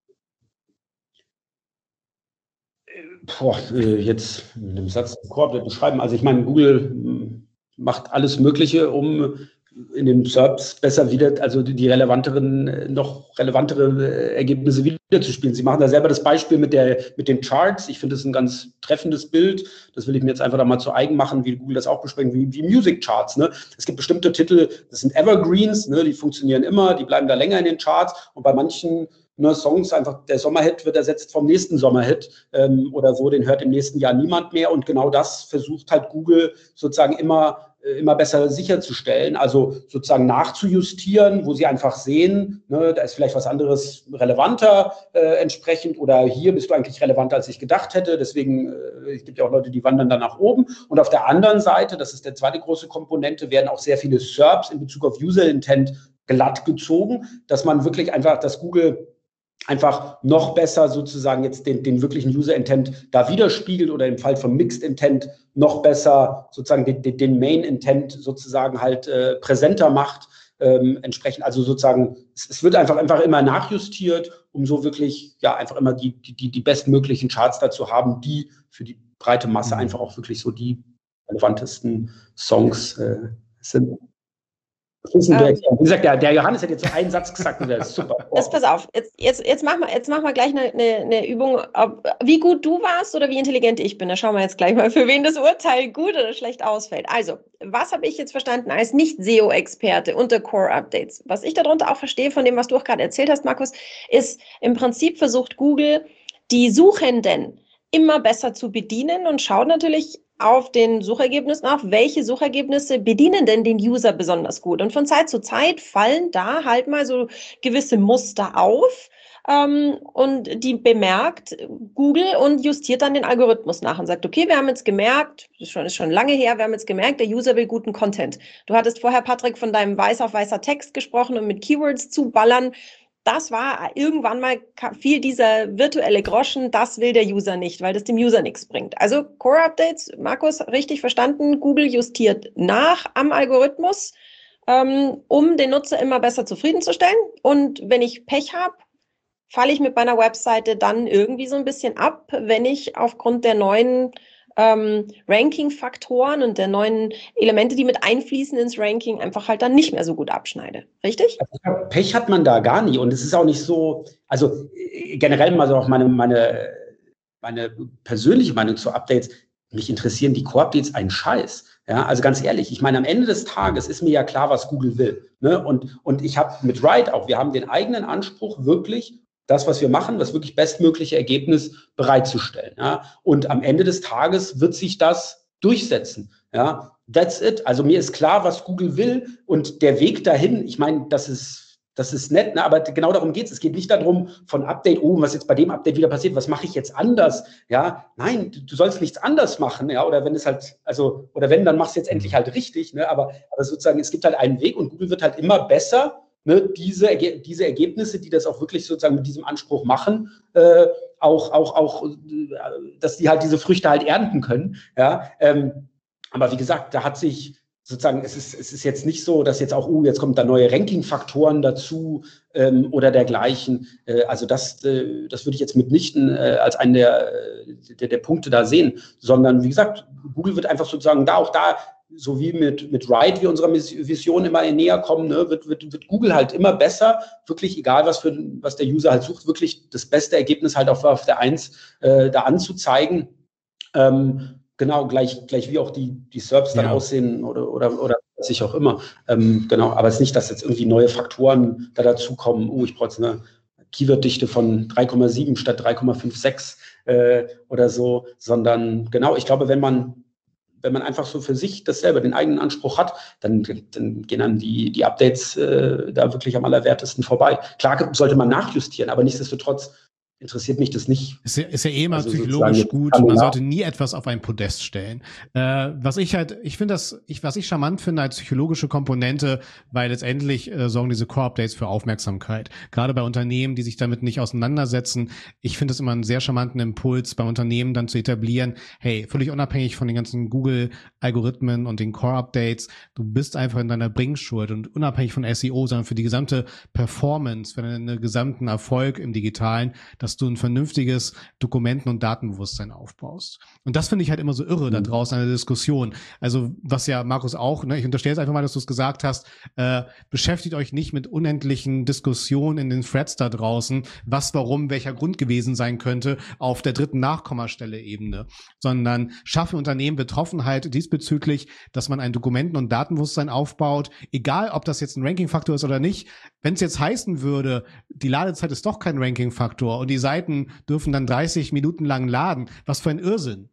Boah, jetzt in einem Satz Core beschreiben. Also ich meine, Google macht alles Mögliche, um in den S E R Ps besser wieder, also die relevanteren, noch relevantere Ergebnisse wiederzuspielen. Sie machen da selber das Beispiel mit der, mit den Charts. Ich finde das ein ganz treffendes Bild. Das will ich mir jetzt einfach da mal zu eigen machen, wie Google das auch besprechen, wie, wie Music Charts. Ne? Es gibt bestimmte Titel, das sind Evergreens, ne? Die funktionieren immer, die bleiben da länger in den Charts, und bei manchen Ne, Songs, einfach der Sommerhit wird ersetzt vom nächsten Sommerhit ähm, oder so, den hört im nächsten Jahr niemand mehr, und genau das versucht halt Google sozusagen immer, äh, immer besser sicherzustellen, also sozusagen nachzujustieren, wo sie einfach sehen, ne, da ist vielleicht was anderes relevanter äh, entsprechend, oder hier bist du eigentlich relevanter, als ich gedacht hätte, deswegen, äh, es gibt ja auch Leute, die wandern dann nach oben, und auf der anderen Seite, das ist der zweite große Komponente, werden auch sehr viele S E R Ps in Bezug auf User Intent glatt gezogen, dass man wirklich einfach, dass Google einfach noch besser sozusagen jetzt den, den wirklichen User-Intent da widerspiegelt, oder im Fall von Mixed Intent noch besser sozusagen den, den Main-Intent sozusagen halt äh, präsenter macht. Ähm, entsprechend, also sozusagen, es, es wird einfach, einfach immer nachjustiert, um so wirklich ja einfach immer die, die, die bestmöglichen Charts dazu haben, die für die breite Masse einfach auch wirklich so die relevantesten Songs äh, sind. Um, Wie gesagt, der, der Johannes hat jetzt so einen Satz gesagt und der ist super. Oh. Das, pass auf, jetzt, jetzt, jetzt, machen wir, jetzt machen wir gleich eine, eine, eine Übung, ob, wie gut du warst oder wie intelligent ich bin. Da schauen wir jetzt gleich mal, für wen das Urteil gut oder schlecht ausfällt. Also, was habe ich jetzt verstanden als Nicht-S E O-Experte unter Core-Updates? Was ich darunter auch verstehe von dem, was du auch gerade erzählt hast, Markus, ist, im Prinzip versucht Google, die Suchenden immer besser zu bedienen, und schaut natürlich auf den Suchergebnissen auf, welche Suchergebnisse bedienen denn den User besonders gut. Und von Zeit zu Zeit fallen da halt mal so gewisse Muster auf, ähm, und die bemerkt Google und justiert dann den Algorithmus nach und sagt, okay, wir haben jetzt gemerkt, das ist schon, ist schon lange her, wir haben jetzt gemerkt, der User will guten Content. Du hattest vorher, Patrick, von deinem weiß auf weißer Text gesprochen und mit Keywords zuballern. Das war irgendwann mal viel dieser virtuelle Groschen, das will der User nicht, weil das dem User nichts bringt. Also Core Updates, Markus, richtig verstanden, Google justiert nach am Algorithmus, ähm, um den Nutzer immer besser zufriedenzustellen. Und wenn ich Pech habe, falle ich mit meiner Webseite dann irgendwie so ein bisschen ab, wenn ich aufgrund der neuen ähm, Ranking-Faktoren und der neuen Elemente, die mit einfließen ins Ranking, einfach halt dann nicht mehr so gut abschneide. Richtig? Also, Pech hat man da gar nie und es ist auch nicht so, also äh, generell mal so auch meine, meine, meine persönliche Meinung zu Updates, mich interessieren die Core-Updates einen Scheiß. Ja, also ganz ehrlich, ich meine, am Ende des Tages ist mir ja klar, was Google will. Ne? Und, und ich habe mit Write auch, wir haben den eigenen Anspruch, wirklich das, was wir machen, das wirklich bestmögliche Ergebnis bereitzustellen. Ja? Und am Ende des Tages wird sich das durchsetzen. Ja? That's it. Also mir ist klar, was Google will und der Weg dahin, ich meine, das ist Das ist nett, ne? Aber genau darum geht es. Es geht nicht darum, von Update, oh, was jetzt bei dem Update wieder passiert, was mache ich jetzt anders? Ja, nein, du, du sollst nichts anders machen, ja, oder wenn es halt, also, oder wenn, dann machst du jetzt endlich halt richtig, ne? Aber, aber sozusagen, es gibt halt einen Weg und Google wird halt immer besser, ne, diese, diese Ergebnisse, die das auch wirklich sozusagen mit diesem Anspruch machen, äh, auch, auch, auch, äh, dass die halt diese Früchte halt ernten können, ja. Ähm, aber wie gesagt, da hat sich sozusagen, es ist, es ist jetzt nicht so, dass jetzt auch, uh, jetzt kommen da neue Ranking-Faktoren dazu ähm, oder dergleichen. Äh, also das, äh, das würde ich jetzt mitnichten äh, als einen der, der, der Punkte da sehen, sondern wie gesagt, Google wird einfach sozusagen da auch da, so wie mit, mit Write, wir unserer Vision immer näher kommen, ne, wird, wird, wird Google halt immer besser, wirklich egal, was, für, was der User halt sucht, wirklich das beste Ergebnis halt auf, auf der Eins äh, da anzuzeigen. Ähm, Genau, gleich, gleich wie auch die, die S E R Ps dann ja aussehen oder, oder, oder was ich auch immer. Ähm, genau, aber es ist nicht, dass jetzt irgendwie neue Faktoren da dazukommen. Oh, ich brauche jetzt eine Keyword-Dichte von drei Komma sieben statt drei Komma fünfundsechzig äh, oder so, sondern genau, ich glaube, wenn man, wenn man einfach so für sich das selber, den eigenen Anspruch hat, dann, dann gehen dann die, die Updates äh, da wirklich am allerwertesten vorbei. Klar sollte man nachjustieren, aber nichtsdestotrotz interessiert mich das nicht. Ist ja, ist ja eh immer also psychologisch gut. Man sollte nie etwas auf ein Podest stellen. Äh, was ich halt, ich finde das, ich, was ich charmant finde als psychologische Komponente, weil letztendlich äh, sorgen diese Core-Updates für Aufmerksamkeit. Gerade bei Unternehmen, die sich damit nicht auseinandersetzen. Ich finde es immer einen sehr charmanten Impuls, bei Unternehmen dann zu etablieren, hey, völlig unabhängig von den ganzen Google-Algorithmen und den Core-Updates, du bist einfach in deiner Bringschuld und unabhängig von S E O, sondern für die gesamte Performance, für den gesamten Erfolg im Digitalen, dass du ein vernünftiges Dokumenten- und Datenbewusstsein aufbaust. Und das finde ich halt immer so irre mhm. da draußen an der Diskussion. Also was ja Markus auch, ne, ich unterstelle es einfach mal, dass du es gesagt hast, äh, beschäftigt euch nicht mit unendlichen Diskussionen in den Threads da draußen, was, warum, welcher Grund gewesen sein könnte auf der dritten Nachkommastelle-Ebene, sondern schaffe Unternehmen Betroffenheit diesbezüglich, dass man ein Dokumenten- und Datenbewusstsein aufbaut, egal ob das jetzt ein Ranking-Faktor ist oder nicht. Wenn es jetzt heißen würde, die Ladezeit ist doch kein Ranking-Faktor und die Seiten dürfen dann dreißig Minuten lang laden, was für ein Irrsinn.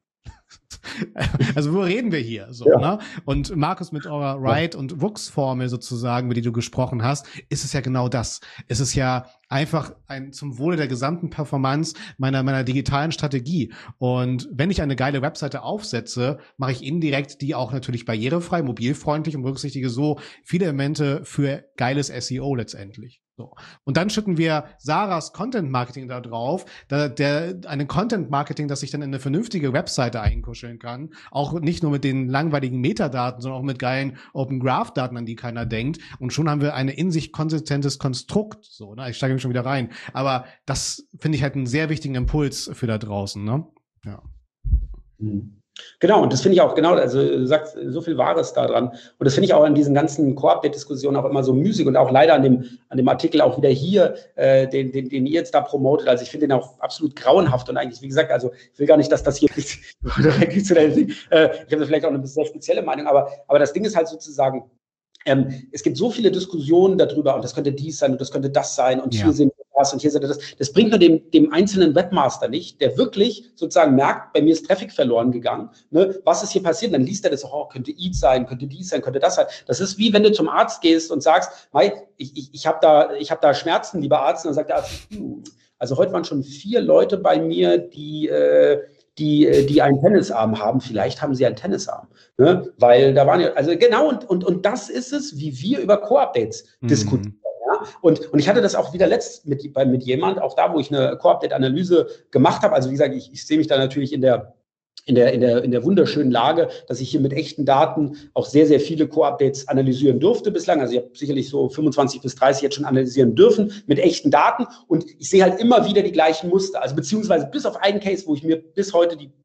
Also worüber reden wir hier? So, ja. Ne? Und Markus, mit eurer Write- und Wux-Formel sozusagen, mit die du gesprochen hast, ist es ja genau das. Es ist ja einfach ein zum Wohle der gesamten Performance meiner meiner digitalen Strategie. Und wenn ich eine geile Webseite aufsetze, mache ich indirekt die auch natürlich barrierefrei, mobilfreundlich und berücksichtige so viele Elemente für geiles S E O letztendlich. So. Und dann schütten wir Sarahs Content Marketing da drauf, da, der, eine Content Marketing, das sich dann in eine vernünftige Webseite einkuscheln kann. Auch nicht nur mit den langweiligen Metadaten, sondern auch mit geilen Open Graph Daten, an die keiner denkt. Und schon haben wir ein in sich konsistentes Konstrukt. So, ne? Ich steige mich schon wieder rein. Aber das finde ich halt einen sehr wichtigen Impuls für da draußen, ne? Ja. Mhm. Genau, und das finde ich auch, genau, also du sagst so viel Wahres da dran. Und das finde ich auch an diesen ganzen Core-Update-Diskussionen auch immer so müßig und auch leider an dem, an dem Artikel auch wieder hier, äh, den, den, den ihr jetzt da promotet. Also ich finde den auch absolut grauenhaft und eigentlich, wie gesagt, also ich will gar nicht, dass das hier äh, zu der, äh, ich habe da vielleicht auch eine sehr spezielle Meinung, aber, aber das Ding ist halt sozusagen, ähm, es gibt so viele Diskussionen darüber und das könnte dies sein und das könnte das sein und ja. hier sind das und hier sind das. Das bringt nur dem, dem einzelnen Webmaster nicht, der wirklich sozusagen merkt, bei mir ist Traffic verloren gegangen. Ne? Was ist hier passiert? Dann liest er das, oh, könnte Eat sein, könnte dies sein, könnte das sein. Das ist wie wenn du zum Arzt gehst und sagst, Mei, ich, ich, ich habe da, ich hab da Schmerzen, lieber Arzt. Und dann sagt der Arzt, hm, also heute waren schon vier Leute bei mir, die äh, die, die einen Tennisarm haben, vielleicht haben sie einen Tennisarm, ne? Weil da waren ja, also genau, und, und, und das ist es, wie wir über Core-Updates mhm. diskutieren. Ja? Und, und ich hatte das auch wieder letzt mit, mit jemand, auch da, wo ich eine Core-Update-Analyse gemacht habe, also wie gesagt, ich, ich sehe mich da natürlich in der In der, in, der, in der wunderschönen Lage, dass ich hier mit echten Daten auch sehr, sehr viele Core-Updates analysieren durfte bislang. Also ich habe sicherlich so fünfundzwanzig bis dreißig jetzt schon analysieren dürfen mit echten Daten und ich sehe halt immer wieder die gleichen Muster. Also beziehungsweise bis auf einen Case, wo ich mir bis heute die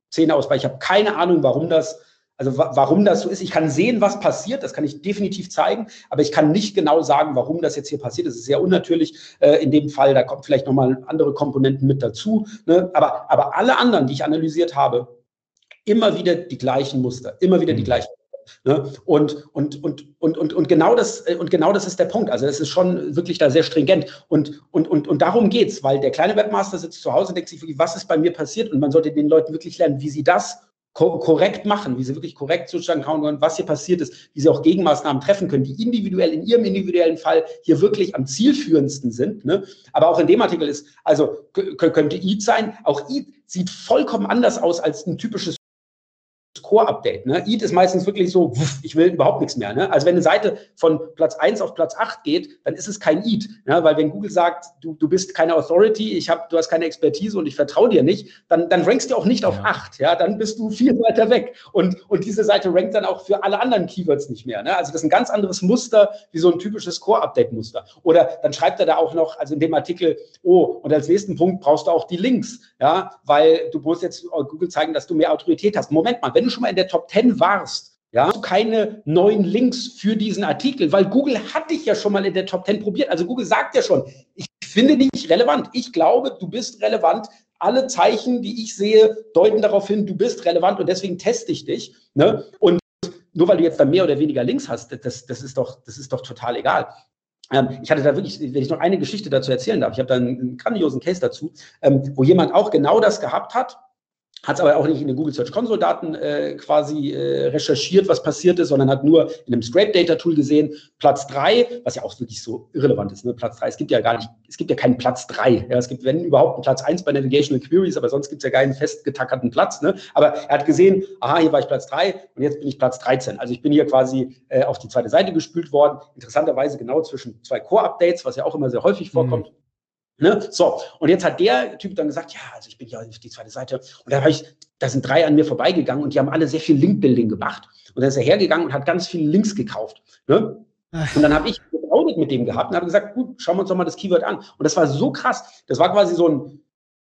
Zähne ausbeißen. Ich habe keine Ahnung, warum das, also wa warum das so ist. Ich kann sehen, was passiert, das kann ich definitiv zeigen, aber ich kann nicht genau sagen, warum das jetzt hier passiert. Das ist sehr unnatürlich äh, in dem Fall. Da kommt vielleicht nochmal andere Komponenten mit dazu. Ne? Aber, aber alle anderen, die ich analysiert habe, immer wieder die gleichen Muster, immer wieder die gleichen. Ne? Und, und, und, und, und, und, genau das, und genau das ist der Punkt. Also es ist schon wirklich da sehr stringent. Und, und, und, und darum geht's, weil der kleine Webmaster sitzt zu Hause und denkt sich wirklich, was ist bei mir passiert? Und man sollte den Leuten wirklich lernen, wie sie das ko korrekt machen, wie sie wirklich korrekt sozusagen schauen können, was hier passiert ist, wie sie auch Gegenmaßnahmen treffen können, die individuell in ihrem individuellen Fall hier wirklich am zielführendsten sind. Ne? Aber auch in dem Artikel ist, also könnte I D sein, auch I D sieht vollkommen anders aus als ein typisches Core-Update. Ne? I D ist meistens wirklich so, wuff, ich will überhaupt nichts mehr. Ne? Also wenn eine Seite von Platz eins auf Platz acht geht, dann ist es kein I D. Ne? Weil wenn Google sagt, du, du bist keine Authority, ich hab, du hast keine Expertise und ich vertraue dir nicht, dann, dann rankst du auch nicht auf acht. Ja? Dann bist du viel weiter weg. Und, und diese Seite rankt dann auch für alle anderen Keywords nicht mehr. Ne? Also das ist ein ganz anderes Muster, wie so ein typisches Core-Update-Muster. Oder dann schreibt er da auch noch, also in dem Artikel, oh, und als nächsten Punkt brauchst du auch die Links. Ja? Weil du musst jetzt Google zeigen, dass du mehr Autorität hast. Moment mal, wenn du schon mal in der Top zehn warst, ja, hast du keine neuen Links für diesen Artikel, weil Google hat dich ja schon mal in der Top zehn probiert. Also Google sagt ja schon, ich finde dich relevant. Ich glaube, du bist relevant. Alle Zeichen, die ich sehe, deuten darauf hin, du bist relevant und deswegen teste ich dich. Ne? Und nur weil du jetzt da mehr oder weniger Links hast, das, das, ist, doch, das ist doch total egal. Ähm, ich hatte da wirklich, wenn ich noch eine Geschichte dazu erzählen darf, ich habe da einen, einen grandiosen Case dazu, ähm, wo jemand auch genau das gehabt hat, hat es aber auch nicht in den Google Search Console Daten äh, quasi äh, recherchiert, was passiert ist, sondern hat nur in einem Scrape Data Tool gesehen, Platz drei, was ja auch wirklich so irrelevant ist, ne? Platz drei, es gibt ja gar nicht, es gibt ja keinen Platz drei. Ja? Es gibt, wenn überhaupt, einen Platz eins bei Navigational Queries, aber sonst gibt es ja keinen festgetackerten Platz. Ne? Aber er hat gesehen, aha, hier war ich Platz drei und jetzt bin ich Platz dreizehn. Also ich bin hier quasi äh, auf die zweite Seite gespült worden. Interessanterweise genau zwischen zwei Core-Updates, was ja auch immer sehr häufig vorkommt. Mhm. Ne? So, und jetzt hat der Typ dann gesagt, ja, also ich bin ja auf die zweite Seite. Und da habe ich, da sind drei an mir vorbeigegangen und die haben alle sehr viel Link-Building gemacht. Und dann ist er hergegangen und hat ganz viele Links gekauft. Ne? Und dann habe ich ein Audit mit dem gehabt und habe gesagt, gut, schauen wir uns doch mal das Keyword an. Und das war so krass. Das war quasi so ein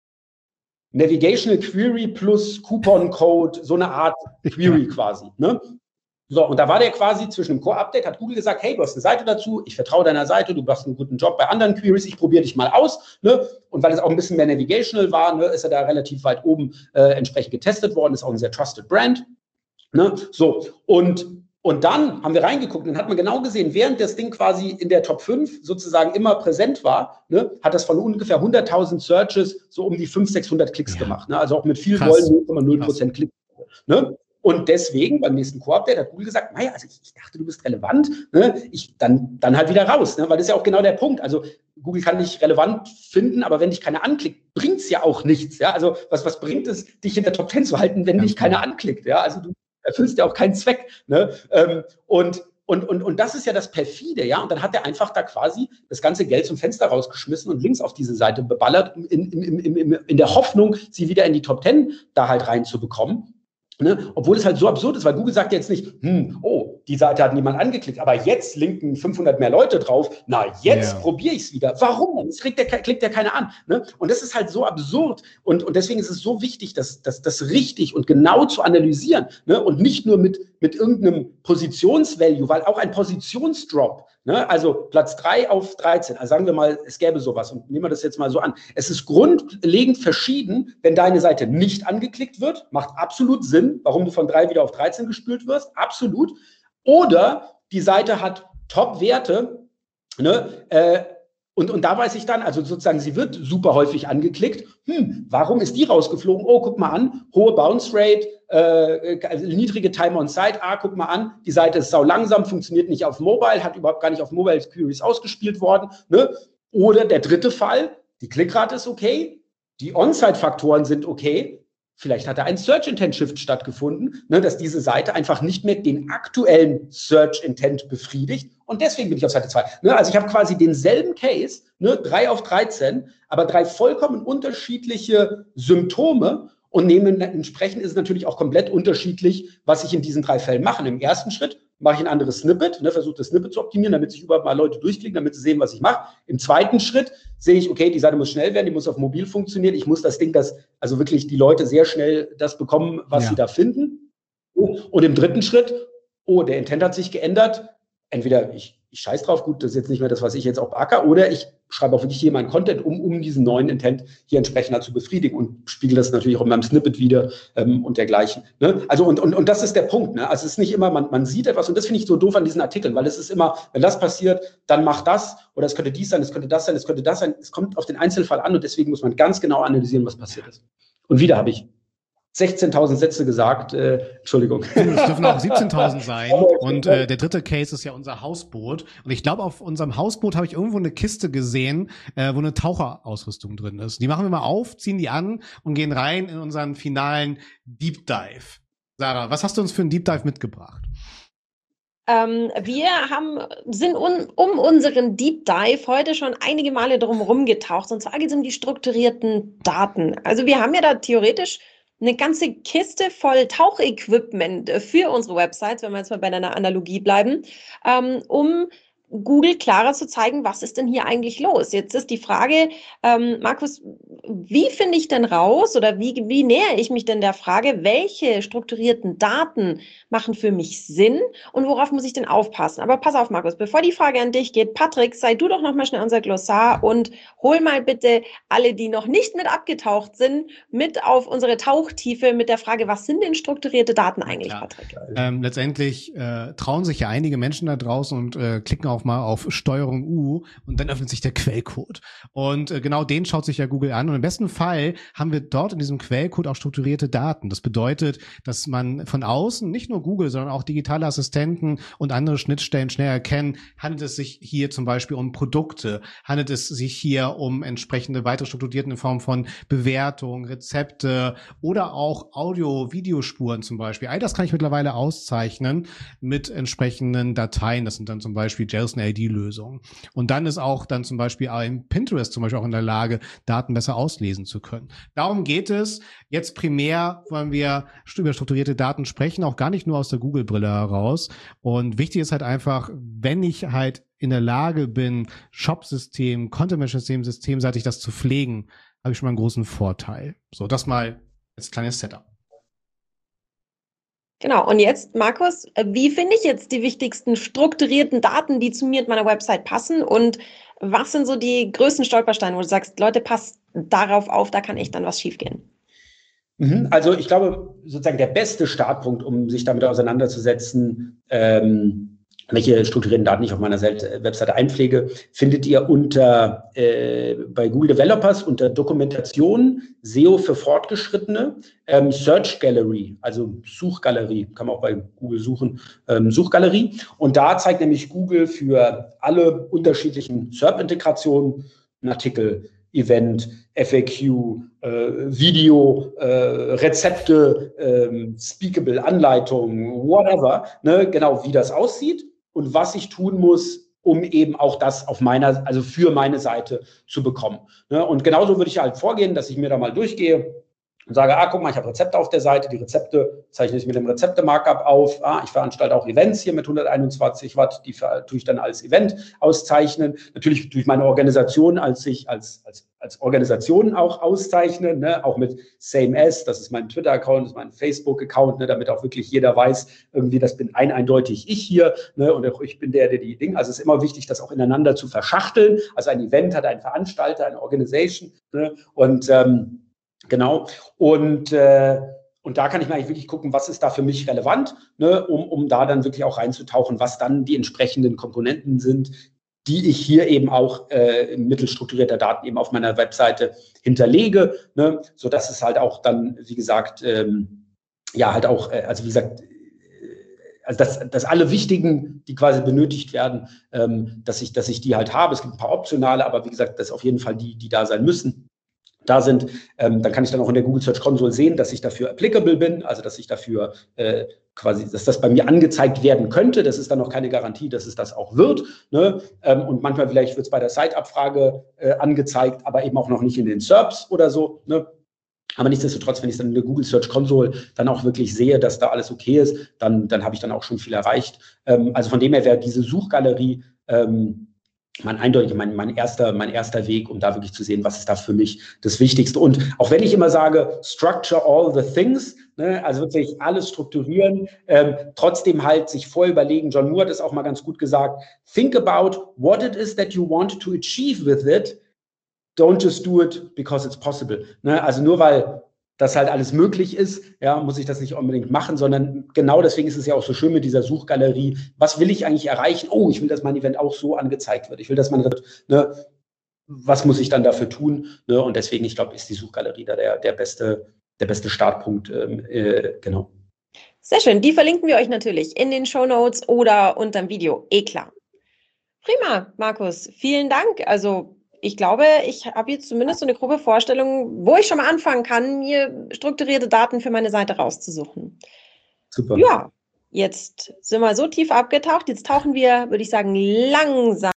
Navigational Query plus Coupon Code, so eine Art Query quasi. Ne? So, und da war der quasi zwischen dem Core-Update, hat Google gesagt, hey, du hast eine Seite dazu, ich vertraue deiner Seite, du machst einen guten Job bei anderen Queries, ich probiere dich mal aus. Ne? Und weil es auch ein bisschen mehr Navigational war, ne, ist er da relativ weit oben äh, entsprechend getestet worden, ist auch ein sehr trusted Brand. Ne? So, und, und dann haben wir reingeguckt und dann hat man genau gesehen, während das Ding quasi in der Top fünf sozusagen immer präsent war, ne, hat das von ungefähr hunderttausend Searches so um die fünfhundert, sechshundert Klicks ja. gemacht. Ne? Also auch mit viel Wollen null Komma null Prozent Klicks. Ne? Und deswegen beim nächsten Core-Update hat Google gesagt, naja, also ich, ich dachte, du bist relevant, ne? ich, dann, dann halt wieder raus, ne? Weil das ist ja auch genau der Punkt. Also Google kann dich relevant finden, aber wenn dich keiner anklickt, bringt es ja auch nichts. Ja? Also was, was bringt es, dich in der Top zehn zu halten, wenn dich keiner anklickt? Ja? Also du erfüllst ja auch keinen Zweck. Ne? Ähm, und Und, und, und das ist ja das Perfide, ja. Und dann hat er einfach da quasi das ganze Geld zum Fenster rausgeschmissen und Links auf diese Seite beballert, in, in, in, in, in der Hoffnung, sie wieder in die Top zehn da halt reinzubekommen. Ne? Obwohl es halt so absurd ist, weil Google sagt jetzt nicht, hm, oh, die Seite hat niemand angeklickt, aber jetzt linken fünfhundert mehr Leute drauf, na, jetzt ja. probiere ich es wieder. Warum? Es klickt ja, klickt ja keiner an. Ne? Und das ist halt so absurd und, und deswegen ist es so wichtig, das, das, das richtig und genau zu analysieren, ne? Und nicht nur mit, mit irgendeinem Positionsvalue, weil auch ein Positionsdrop, ne? Also Platz drei auf dreizehn, also sagen wir mal, es gäbe sowas und nehmen wir das jetzt mal so an. Es ist grundlegend verschieden, wenn deine Seite nicht angeklickt wird, macht absolut Sinn, warum du von drei wieder auf dreizehn gespült wirst, absolut. Oder die Seite hat Top-Werte, ne, äh, und, und da weiß ich dann, also sozusagen, sie wird super häufig angeklickt. Hm, warum ist die rausgeflogen? Oh, guck mal an, hohe Bounce Rate, äh, also niedrige Time on Site. Ah, guck mal an, die Seite ist sau langsam, funktioniert nicht auf Mobile, hat überhaupt gar nicht auf Mobile Queries ausgespielt worden. Ne? Oder der dritte Fall, die Klickrate ist okay, die On-Site-Faktoren sind okay. Vielleicht hat da ein Search Intent Shift stattgefunden, ne, dass diese Seite einfach nicht mehr den aktuellen Search Intent befriedigt. Und deswegen bin ich auf Seite zwei. Ne, also ich habe quasi denselben Case, ne, drei auf dreizehn, aber drei vollkommen unterschiedliche Symptome. Und nehmen, entsprechend ist es natürlich auch komplett unterschiedlich, was ich in diesen drei Fällen mache. Im ersten Schritt mache ich ein anderes Snippet, ne, versuche das Snippet zu optimieren, damit sich überhaupt mal Leute durchklicken, damit sie sehen, was ich mache. Im zweiten Schritt sehe ich, okay, die Seite muss schnell werden, die muss auf mobil funktionieren. Ich muss das Ding, dass also wirklich die Leute sehr schnell das bekommen, was ja. sie da finden. Und im dritten Schritt, oh, der Intent hat sich geändert. Entweder ich, ich scheiß drauf, gut, das ist jetzt nicht mehr das, was ich jetzt auch beackere, oder ich schreibe auch wirklich hier meinen Content, um, um diesen neuen Intent hier entsprechend zu befriedigen und spiegel das natürlich auch in meinem Snippet wieder ähm, und dergleichen. Ne? Also und, und, und das ist der Punkt. Ne? Also es ist nicht immer, man, man sieht etwas und das finde ich so doof an diesen Artikeln, weil es ist immer, wenn das passiert, dann mach das oder es könnte dies sein, es könnte das sein, es könnte das sein. Es kommt auf den Einzelfall an und deswegen muss man ganz genau analysieren, was passiert ist. Und wieder habe ich sechzehntausend Sätze gesagt, äh, Entschuldigung. Es dürfen auch siebzehntausend sein. Und äh, der dritte Case ist ja unser Hausboot. Und ich glaube, auf unserem Hausboot habe ich irgendwo eine Kiste gesehen, äh, wo eine Taucherausrüstung drin ist. Die machen wir mal auf, ziehen die an und gehen rein in unseren finalen Deep Dive. Sarah, was hast du uns für einen Deep Dive mitgebracht? Ähm, wir haben, sind un, um unseren Deep Dive heute schon einige Male drum rumgetaucht. Und zwar geht es um die strukturierten Daten. Also wir haben ja da theoretisch eine ganze Kiste voll Tauchequipment für unsere Websites, wenn wir jetzt mal bei einer Analogie bleiben, ähm, um Google klarer zu zeigen, was ist denn hier eigentlich los? Jetzt ist die Frage, ähm, Markus, wie finde ich denn raus oder wie, wie nähere ich mich denn der Frage, welche strukturierten Daten machen für mich Sinn und worauf muss ich denn aufpassen? Aber pass auf, Markus, bevor die Frage an dich geht, Patrick, sei du doch noch mal schnell unser Glossar und hol mal bitte alle, die noch nicht mit abgetaucht sind, mit auf unsere Tauchtiefe mit der Frage, was sind denn strukturierte Daten eigentlich, Patrick? Ähm, letztendlich äh, trauen sich ja einige Menschen da draußen und äh, klicken auch mal auf Steuerung U und dann öffnet sich der Quellcode. Und äh, genau den schaut sich ja Google an. Und im besten Fall haben wir dort in diesem Quellcode auch strukturierte Daten. Das bedeutet, dass man von außen, nicht nur Google, sondern auch digitale Assistenten und andere Schnittstellen schnell erkennen, handelt es sich hier zum Beispiel um Produkte, handelt es sich hier um entsprechende weitere strukturierten in Form von Bewertungen, Rezepte oder auch Audio-Videospuren zum Beispiel. All das kann ich mittlerweile auszeichnen mit entsprechenden Dateien. Das sind dann zum Beispiel JSON-L D-Lösungen. Und dann ist auch dann zum Beispiel ein Pinterest zum Beispiel auch in der Lage, Daten besser auslesen zu können. Darum geht es. Jetzt primär wollen wir über strukturierte Daten sprechen, auch gar nicht nur aus der Google-Brille heraus. Und wichtig ist halt einfach, wenn ich halt in der Lage bin, Shop-System, Content-Management-System, systemseitig das zu pflegen, habe ich schon mal einen großen Vorteil. So, das mal als kleines Setup. Genau, und jetzt, Markus, wie finde ich jetzt die wichtigsten strukturierten Daten, die zu mir und meiner Website passen? Und was sind so die größten Stolpersteine, wo du sagst, Leute, passt darauf auf, da kann echt dann was schiefgehen? Also ich glaube, sozusagen der beste Startpunkt, um sich damit auseinanderzusetzen, ähm, welche strukturierten Daten ich auf meiner Webseite einpflege, findet ihr unter äh, bei Google Developers unter Dokumentation, S E O für Fortgeschrittene, ähm, Search Gallery, also Suchgalerie, kann man auch bei Google suchen, ähm, Suchgalerie. Und da zeigt nämlich Google für alle unterschiedlichen S E R P-Integrationen einen Artikel, Event, F A Q, äh, Video, äh, Rezepte, äh, Speakable, Anleitungen, whatever, ne, genau wie das aussieht und was ich tun muss, um eben auch das auf meiner, also für meine Seite zu bekommen. Ne? Und genauso würde ich halt vorgehen, dass ich mir da mal durchgehe und sage, ah, guck mal, ich habe Rezepte auf der Seite, die Rezepte zeichne ich mit dem Rezepte-Markup auf, ah, ich veranstalte auch Events hier mit hunderteinundzwanzig Watt, die tue ich dann als Event auszeichnen, natürlich durch meine Organisation als ich, als, als, als Organisation auch auszeichnen, ne? Auch mit Same As, das ist mein Twitter-Account, das ist mein Facebook-Account, ne? Damit auch wirklich jeder weiß, irgendwie, das bin ein eindeutig ich hier, ne? Und auch ich bin der, der die Dinge, also es ist immer wichtig, das auch ineinander zu verschachteln, also ein Event hat einen Veranstalter, eine Organisation, ne? Und ähm, genau, und, äh, und da kann ich mir eigentlich wirklich gucken, was ist da für mich relevant, ne, um, um da dann wirklich auch reinzutauchen, was dann die entsprechenden Komponenten sind, die ich hier eben auch äh, mittels strukturierter Daten eben auf meiner Webseite hinterlege, ne, sodass es halt auch dann, wie gesagt, ähm, ja halt auch, äh, also wie gesagt, äh, also dass, dass alle wichtigen, die quasi benötigt werden, ähm, dass ich, dass ich die halt habe. Es gibt ein paar optionale, aber wie gesagt, das auf jeden Fall die, die da sein müssen. Da sind, ähm, dann kann ich dann auch in der Google Search Console sehen, dass ich dafür applicable bin, also dass ich dafür äh, quasi, dass das bei mir angezeigt werden könnte. Das ist dann noch keine Garantie, dass es das auch wird. Ne? Ähm, und manchmal vielleicht wird es bei der Site-Abfrage äh, angezeigt, aber eben auch noch nicht in den S E R Ps oder so. Ne? Aber nichtsdestotrotz, wenn ich dann in der Google Search Console dann auch wirklich sehe, dass da alles okay ist, dann, dann habe ich dann auch schon viel erreicht. Ähm, also von dem her wäre diese Suchgalerie ähm, mein eindeutig, mein, mein erster, mein erster Weg, um da wirklich zu sehen, was ist da für mich das Wichtigste. Und auch wenn ich immer sage, structure all the things, ne, also wirklich alles strukturieren, ähm, trotzdem halt sich vorher überlegen, John Moore hat es auch mal ganz gut gesagt, think about what it is that you want to achieve with it. Don't just do it because it's possible. Ne? Also nur weil das halt alles möglich ist, ja, muss ich das nicht unbedingt machen, sondern genau deswegen ist es ja auch so schön mit dieser Suchgalerie. Was will ich eigentlich erreichen? Oh, ich will, dass mein Event auch so angezeigt wird. Ich will, dass man, ne, was muss ich dann dafür tun? Ne? Und deswegen, ich glaube, ist die Suchgalerie da der, der beste, der beste Startpunkt. Ähm, äh, genau. Sehr schön. Die verlinken wir euch natürlich in den Shownotes oder unterm Video. Eh klar. Prima, Markus. Vielen Dank. Also ich glaube, ich habe jetzt zumindest so eine grobe Vorstellung, wo ich schon mal anfangen kann, mir strukturierte Daten für meine Seite rauszusuchen. Super. Ja, jetzt sind wir so tief abgetaucht. Jetzt tauchen wir, würde ich sagen, langsam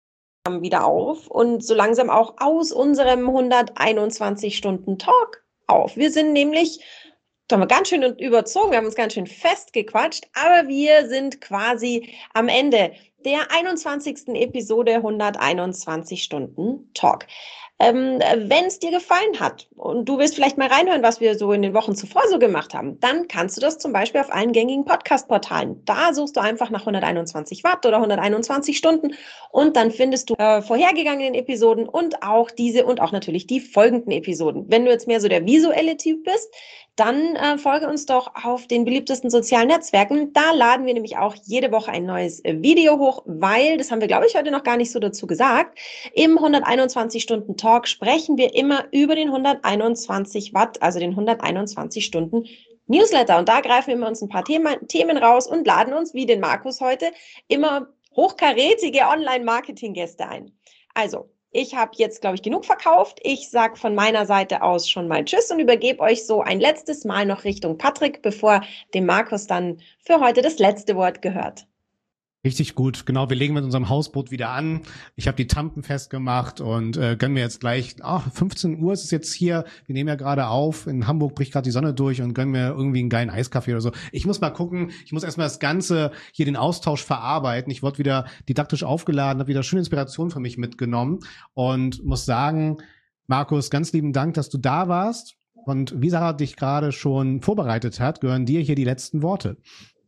wieder auf und so langsam auch aus unserem hunderteinundzwanzig Stunden Talk auf. Wir sind nämlich, da haben wir ganz schön überzogen, wir haben uns ganz schön festgequatscht, aber wir sind quasi am Ende der einundzwanzigsten Episode hunderteinundzwanzig Stunden Talk. Ähm, wenn es dir gefallen hat und du willst vielleicht mal reinhören, was wir so in den Wochen zuvor so gemacht haben, dann kannst du das zum Beispiel auf allen gängigen Podcast-Portalen. Da suchst du einfach nach hunderteinundzwanzig Watt oder hunderteinundzwanzig Stunden und dann findest du äh, vorhergegangenen Episoden und auch diese und auch natürlich die folgenden Episoden. Wenn du jetzt mehr so der visuelle Typ bist, dann äh, folge uns doch auf den beliebtesten sozialen Netzwerken. Da laden wir nämlich auch jede Woche ein neues äh, Video hoch, weil, das haben wir, glaube ich, heute noch gar nicht so dazu gesagt, im hunderteinundzwanzig Stunden Talk sprechen wir immer über den hunderteinundzwanzig Watt, also den hunderteinundzwanzig Stunden Newsletter. Und da greifen wir immer uns ein paar Thema, Themen raus und laden uns, wie den Markus heute, immer hochkarätige Online-Marketing-Gäste ein. Also, ich habe jetzt, glaube ich, genug verkauft. Ich sage von meiner Seite aus schon mal Tschüss und übergebe euch so ein letztes Mal noch Richtung Patrick, bevor dem Markus dann für heute das letzte Wort gehört. Richtig gut. Genau, wir legen mit unserem Hausboot wieder an. Ich habe die Tampen festgemacht und äh, gönnen mir jetzt gleich, ach, fünfzehn Uhr ist es jetzt hier. Wir nehmen ja gerade auf. In Hamburg bricht gerade die Sonne durch und gönnen mir irgendwie einen geilen Eiskaffee oder so. Ich muss mal gucken. Ich muss erstmal das Ganze, hier den Austausch verarbeiten. Ich wurde wieder didaktisch aufgeladen, habe wieder schöne Inspiration für mich mitgenommen und muss sagen, Markus, ganz lieben Dank, dass du da warst. Und wie Sarah dich gerade schon vorbereitet hat, gehören dir hier die letzten Worte.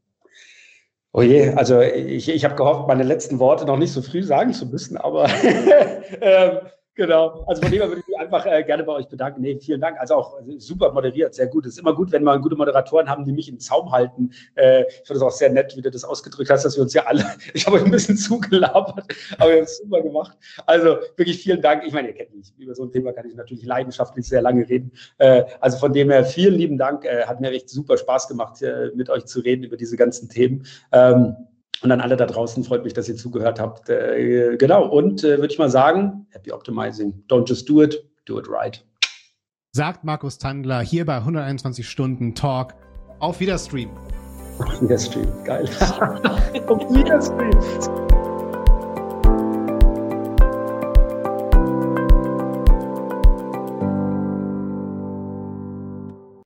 Oh je, also ich, ich habe gehofft, meine letzten Worte noch nicht so früh sagen zu müssen, aber ähm, genau. Also von dem her würde ich mich einfach äh, gerne bei euch bedanken. Nee, vielen Dank. Also auch super moderiert, sehr gut. Es ist immer gut, wenn wir gute Moderatoren haben, die mich im Zaum halten. Äh, ich finde es auch sehr nett, wie du das ausgedrückt hast, dass wir uns ja alle, ich habe euch ein bisschen zugelabert, aber ihr habt es super gemacht. Also wirklich vielen Dank. Ich meine, ihr kennt mich. Über so ein Thema kann ich natürlich leidenschaftlich sehr lange reden. Äh, also von dem her vielen lieben Dank. Äh, hat mir echt super Spaß gemacht, äh, mit euch zu reden über diese ganzen Themen. Ähm, Und an alle da draußen, freut mich, dass ihr zugehört habt. Äh, genau, und äh, würde ich mal sagen, happy optimizing. Don't just do it, do it right. Sagt Markus Tandler hier bei hunderteinundzwanzig Stunden Talk. Auf Wiederstream. Auf Wiederstream, geil. Auf Wiederstream.